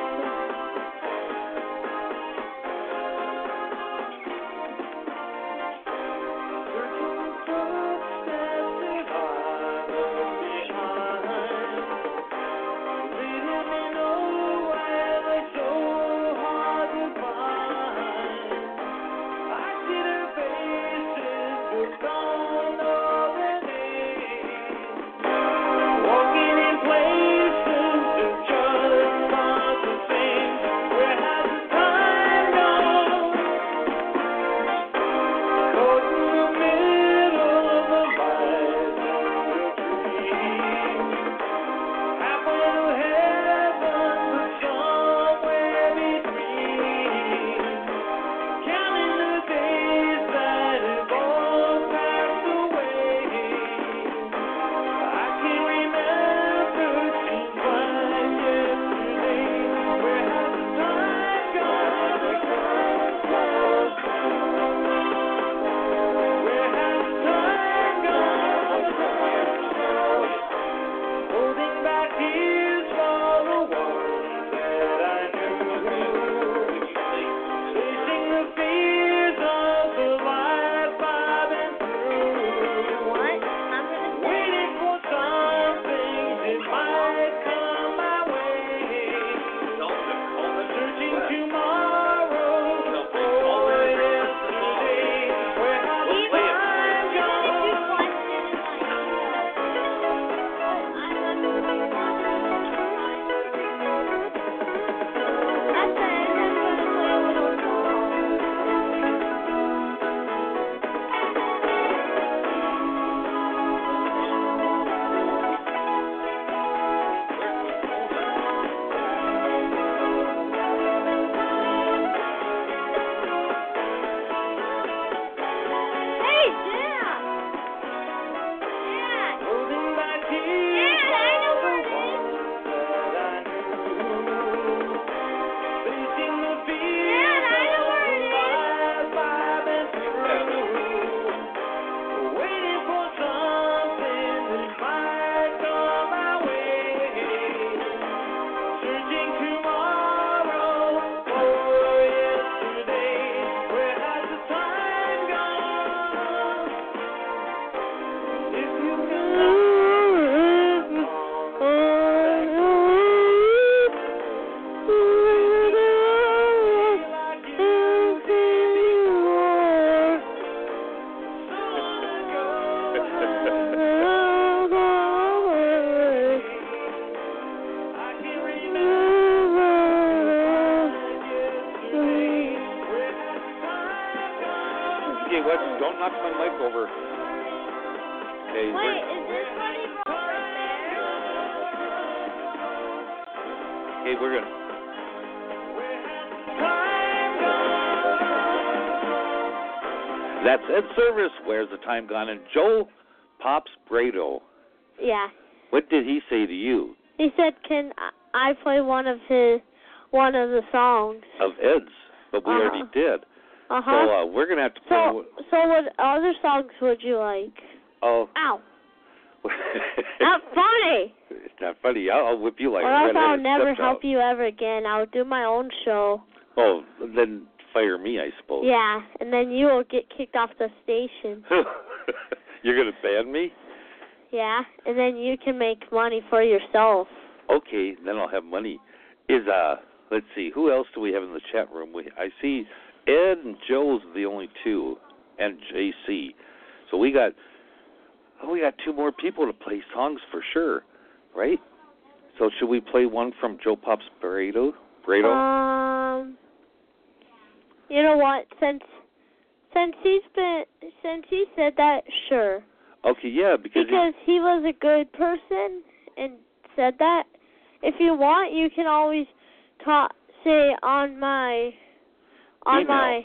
Don't knock my mic over. Okay, Wait, we're- is this Buddy Robert there? Okay, we're gonna. That's Ed Service. Where's the time gone? And Joe Pops Brado. Yeah. What did he say to you? He said, "Can I play one of his one of the songs of Ed's?" But we uh-huh. already did. Uh huh. So uh, we're gonna have to play. So, so what other songs would you like? Oh. Ow. Not funny. It's not funny. I'll, I'll whip you like or a else I'll redheaded never help stepdog. you ever again. I'll do my own show. Oh, then fire me, I suppose. Yeah, and then you will get kicked off the station. You're gonna ban me? Yeah, and then you can make money for yourself. Okay, then I'll have money. Is uh, let's see, who else do we have in the chat room? We I see Ed and Joe's the only two, and J C. So we got. Oh, we got two more people to play songs for sure, right? So should we play one from Joe Pops Brado? Brado? Um, you know what? Since since he's been since he said that, sure. Okay, yeah, because because he, he was a good person and said that. If you want, you can always talk say on my on email. my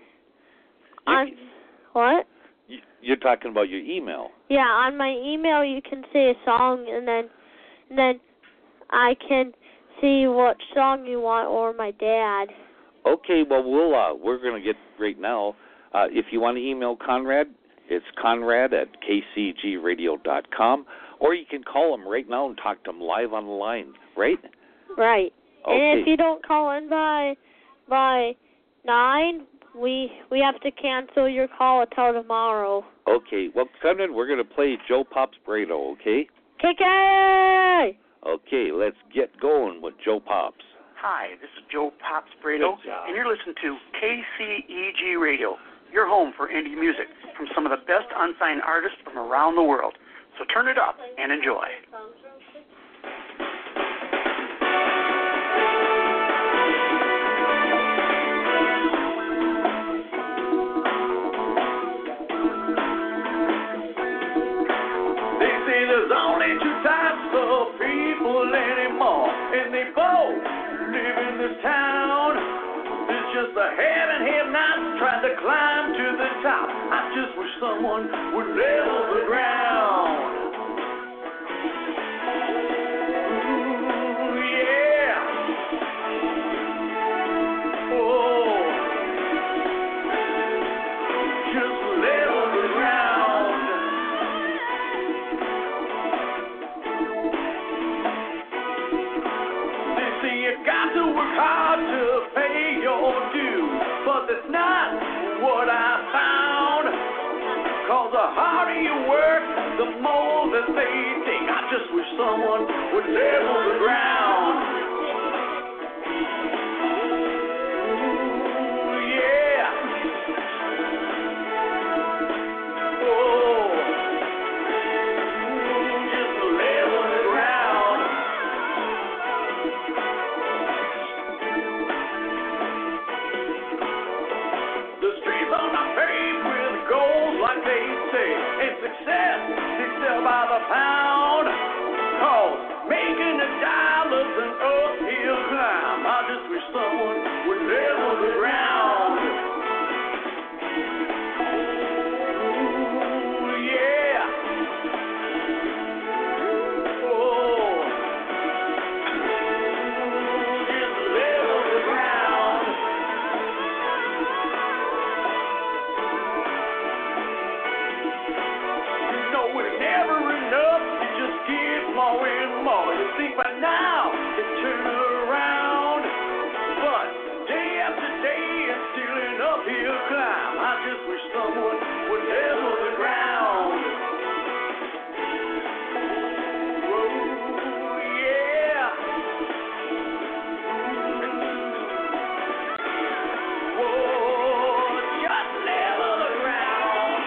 on can, what? You're talking about your email. Yeah, on my email you can say a song, and then and then I can see what song you want, or my dad. Okay, well we'll uh, we're gonna get right now. Uh, if you want to email Conrad, it's Conrad at k c g radio dot com, or you can call him right now and talk to him live on the line. Right? Right. Okay. And if you don't call in by by nine. We we have to cancel your call until tomorrow. Okay. Well, Conrad, we're going to play Joe Pops Brado, okay? K K! Okay, let's get going with Joe Pops. Hi, this is Joe Pops Brado, and you're listening to K C E G Radio, your home for indie music from some of the best unsigned artists from around the world. So turn it up and enjoy. There's only two types of people anymore, and they both live in this town. There's just the have and have nots trying to climb to the top. I just wish someone would level the ground. Ooh, yeah. Oh, just level the ground. Got to work hard to pay your dues, but that's not what I found. Cause the harder you work, the more that they take. I just wish someone would level the ground. Ooh, yeah. Oh, just level the ground. Like they say, and success is still by the pound. Cause making a dollar's an uphill climb. I just wish someone would level the ground. Ooh, yeah. Oh, just level the ground. Never enough, you just give more and more. You think by now it turn around, but day after day it's still an uphill climb. I just wish someone would level the ground. Oh yeah. Whoa, just level the ground.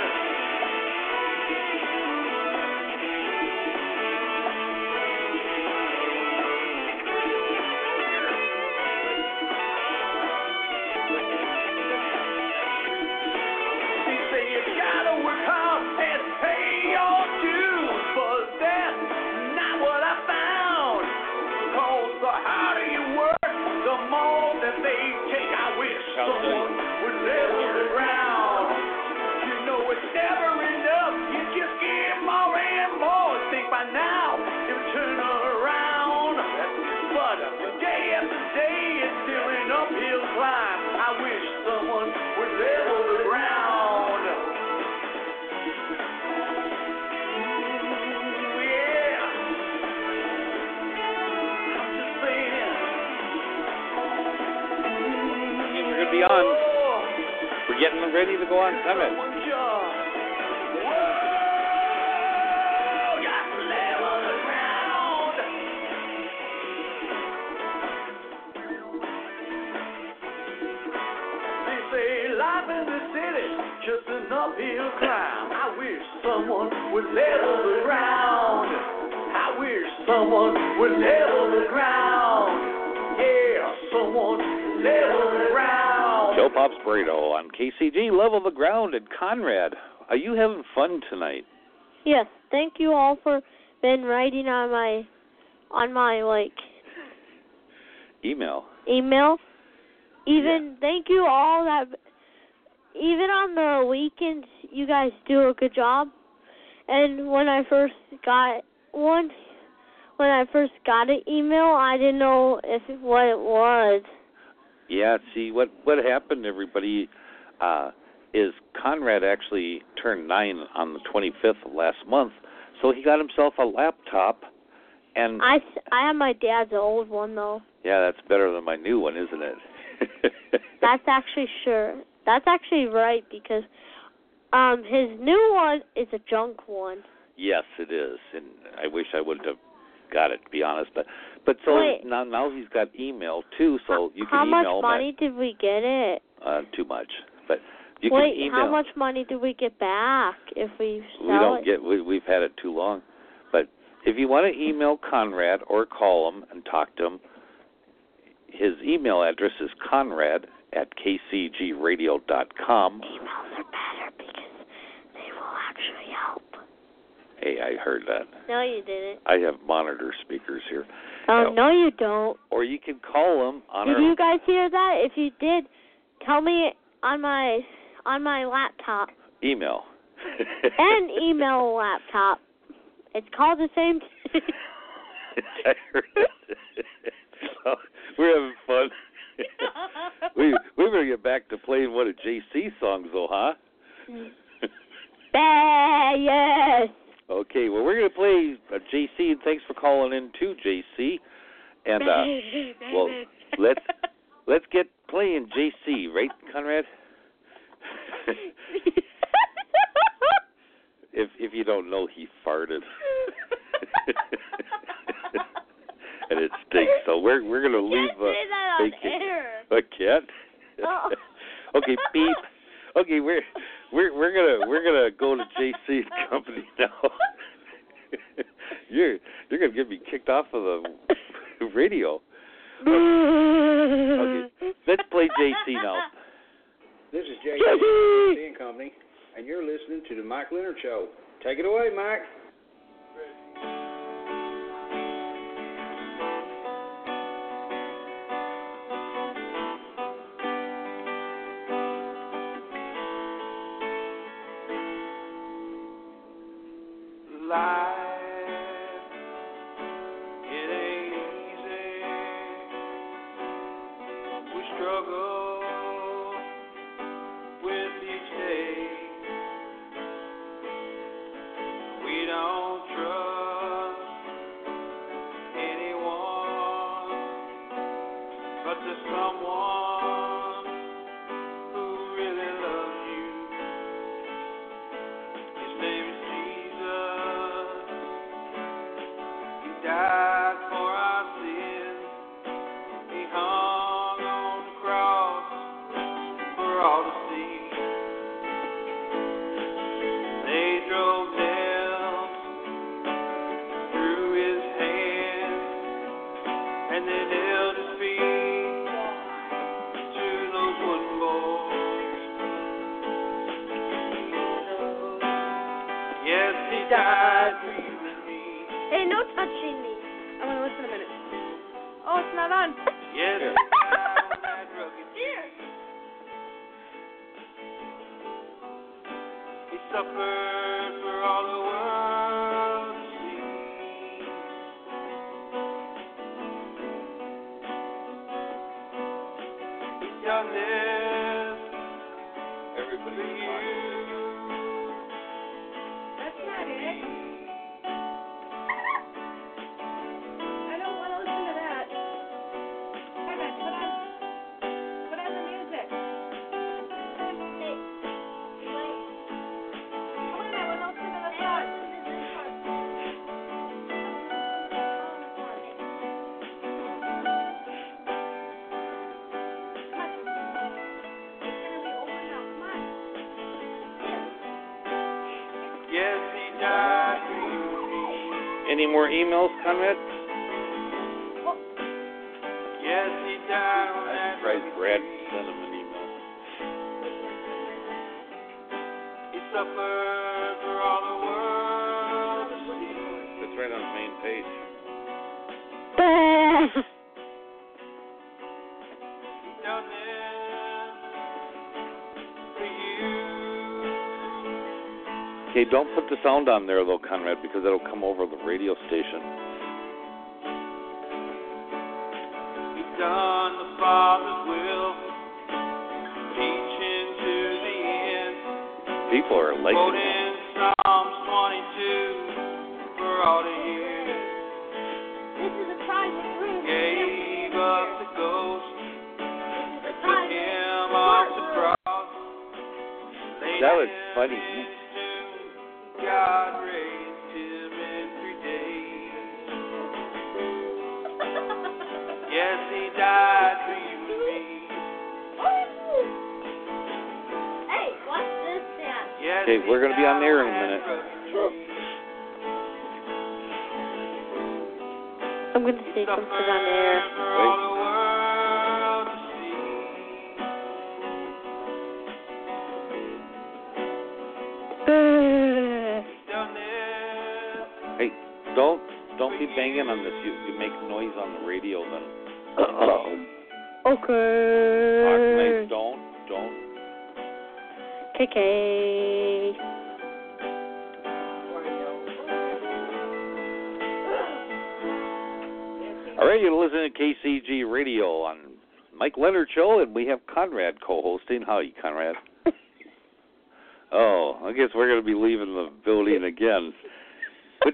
Someone would level the ground. I'm ready to go on summit. They say life in the city, just an uphill climb. I wish someone would level the ground. I wish someone would level the ground. Yeah, someone level the ground. Joe Pops Burrito on K C G, Level the Ground, and Conrad. Are you having fun tonight? Yes. Thank you all for been writing on my, on my like Email. email. Even thank you all that. Even on the weekends, you guys do a good job. And when I first got one, when I first got an email, I didn't know if what it was. Yeah, see, what, what happened, everybody, uh, is Conrad actually turned nine on the twenty-fifth of last month, so he got himself a laptop. And I, I have my dad's old one, though. Yeah, that's better than my new one, isn't it? That's actually sure. That's actually right, because um, his new one is a junk one. Yes, it is, and I wish I wouldn't have got it, to be honest. But but so Wait. now now he's got email too, so you How can much email money back. did we get it? Uh, too much, but you Wait, can email. how much money do we get back if we sell We don't it? get. We, we've had it too long. But if you want to email Conrad or call him and talk to him, his email address is Conrad at k c g radio dot com. Emails are better because they will actually help. Hey, I heard that. No, you didn't. I have monitor speakers here. Oh, no, you don't. Or you can call him on Did our you guys hear that? If you did, tell me on my on my laptop. email. And email laptop. It's called the same thing. I heard it. So, we're having fun. we we better get back to playing one of J C songs, though, huh? Ah, yes. Okay, well, we're going to play uh, J C, and thanks for calling in too, J C. And uh, well, let's let's get playing J C, right, Conrad? if if you don't know, he farted. And it stinks. So we're we're gonna leave. Can't say that on vacation. air. I can't. Oh. Okay, beep. Okay, we're we're we're gonna we're gonna go to J C and Company now. you're you're gonna get me kicked off of the radio. Okay, let's play J C now. This is J C and Company, and you're listening to the Mike Leonard Show. Take it away, Mike. Life, it ain't easy. We struggle with each day. We don't trust anyone, but there's someone who really loves you. His name is Jesus. He died for our sins. He hung on the cross for all to see. They drove nails through his hands, and they nailed his feet to those wooden boards. Yes, he died for you and me. Hey, no touching me. I want to listen a minute. Oh, it's not on. Yes, he died on that rugged Here. He suffered for all the world to see. He's done this Everybody for you. That's not it. I don't want to listen to that. Come on, put on, put on the music. Hey, Any more emails, Conrad? Yes, he died. I'm surprised Brad sent him an email. He suffered for all the world to see. It's right on the main page. He's done this for you. Okay, don't put the sound on there, though, Conrad, because it'll come over the radio station. He's done the Father's will, teaching to the end. People are liking it. Quoting Psalms twenty-two for all to hear. This is a private room. Gave up the ghost, took him off the cross. That was funny. God raised him in three days. Yes, he died for you and me. Hey, watch this dance. Yes, Okay, we're going to be on there in a minute. I'm going to say something on air. Hey, don't don't be banging on this. You you make noise on the radio then. Okay. Nice, don't don't. K K. All right, you're listening to K C G Radio on Mike Leonard Show, and we have Conrad co-hosting. Howdy, Conrad. Oh, I guess we're going to be leaving the building again. What,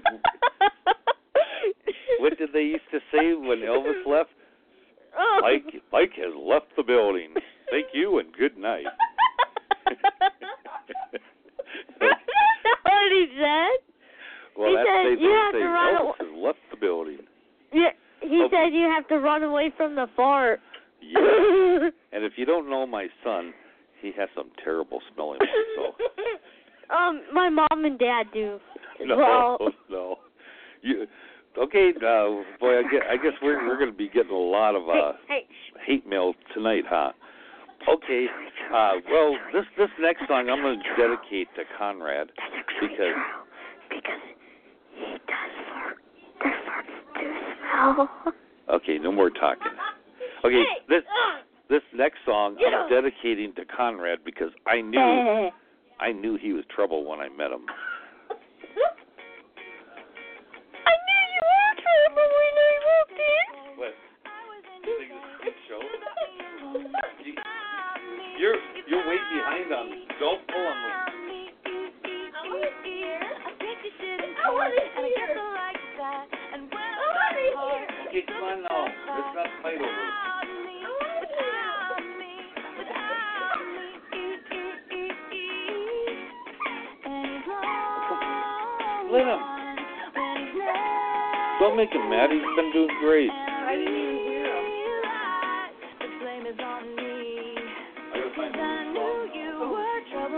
what did they used to say when Elvis left? Oh. Mike, Mike has left the building. Thank you and good night. That's what he said. Well, he that's said they you have say to run Elvis away. has left the building. Yeah, he Okay. said you have to run away from the fart. Yeah. And if you don't know my son, he has some terrible smelling ones, so. Um, my mom and dad do. as No, well. no. You, okay, uh, boy, I guess, I guess we're we're going to be getting a lot of uh, Hey, hate mail tonight, huh? Okay. Uh, well, this this next song I'm going to dedicate to Conrad because because he does fart. The farts do smell. okay, no more talking. Okay, Hey, this uh, this next song get I'm up. dedicating to Conrad because I knew Hey. I knew he was trouble when I met him. I knew you were trouble when I walked in. What? You think this is a good show? You, you're you're way behind on me. Don't pull on me. I want to hear. I want to hear. Okay, come on now. Let's not fight over it. Let him. Don't make him mad. He's been doing great. I didn't even hear him. I gotta find a new song.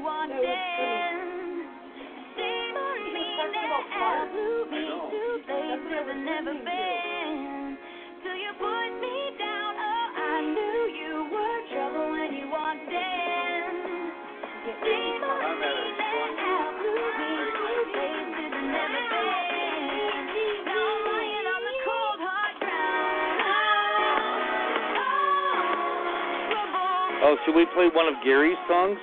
Never been till you put me down. Oh, I knew you were trouble when you walked in. Deep on me, let out blue me two places I've never been. Now I'm lying on the cold hard ground. Oh, should we play one of Gary's songs?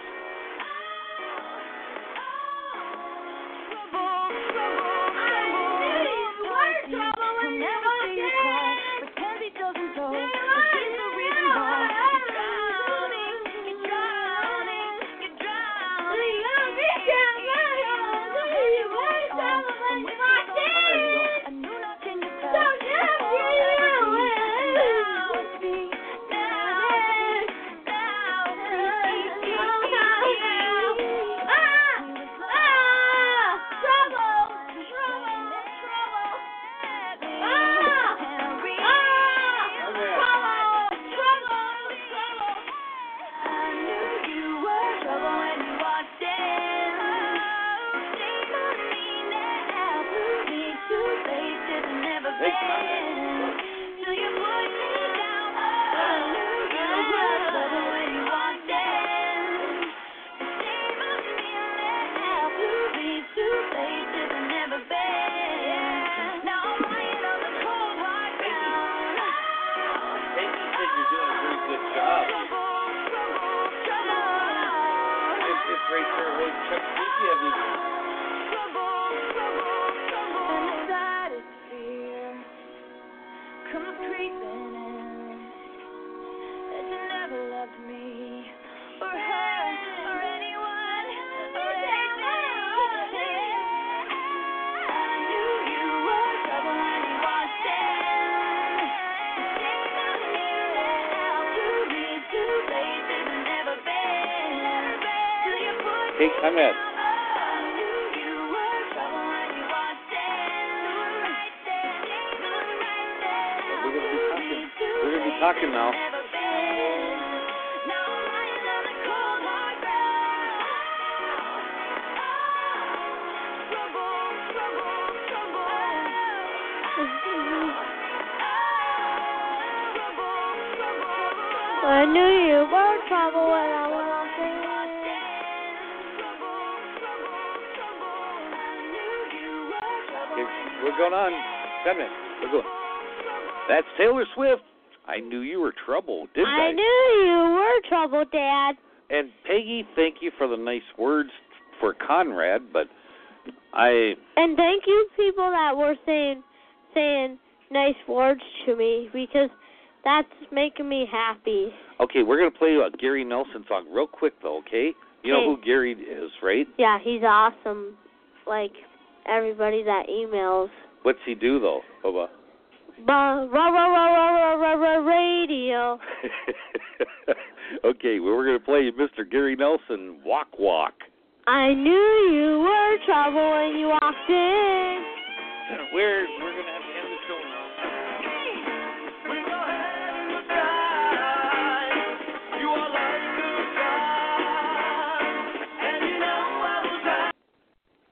Hey, Conrad. We're gonna be talking. We're gonna be talking now. I knew you were trouble when I went off there. Okay, we're going on. Ten minutes. We're going. That's Taylor Swift. I knew you were trouble, didn't I? I knew you were trouble, Dad. And Peggy, thank you for the nice words for Conrad, but I... And thank you people that were saying saying nice words to me, because that's making me happy. Okay, we're going to play a Gary Nelson song real quick, though, okay? You know Okay. who Gary is, right? Yeah, he's awesome. Like everybody that emails. What's he do, though, Bubba? Ba ra ra ra ra ra ra radio. Okay, well, we're going to play Mister Gary Nelson, Walk Walk. I knew you were trouble when you walked in. We're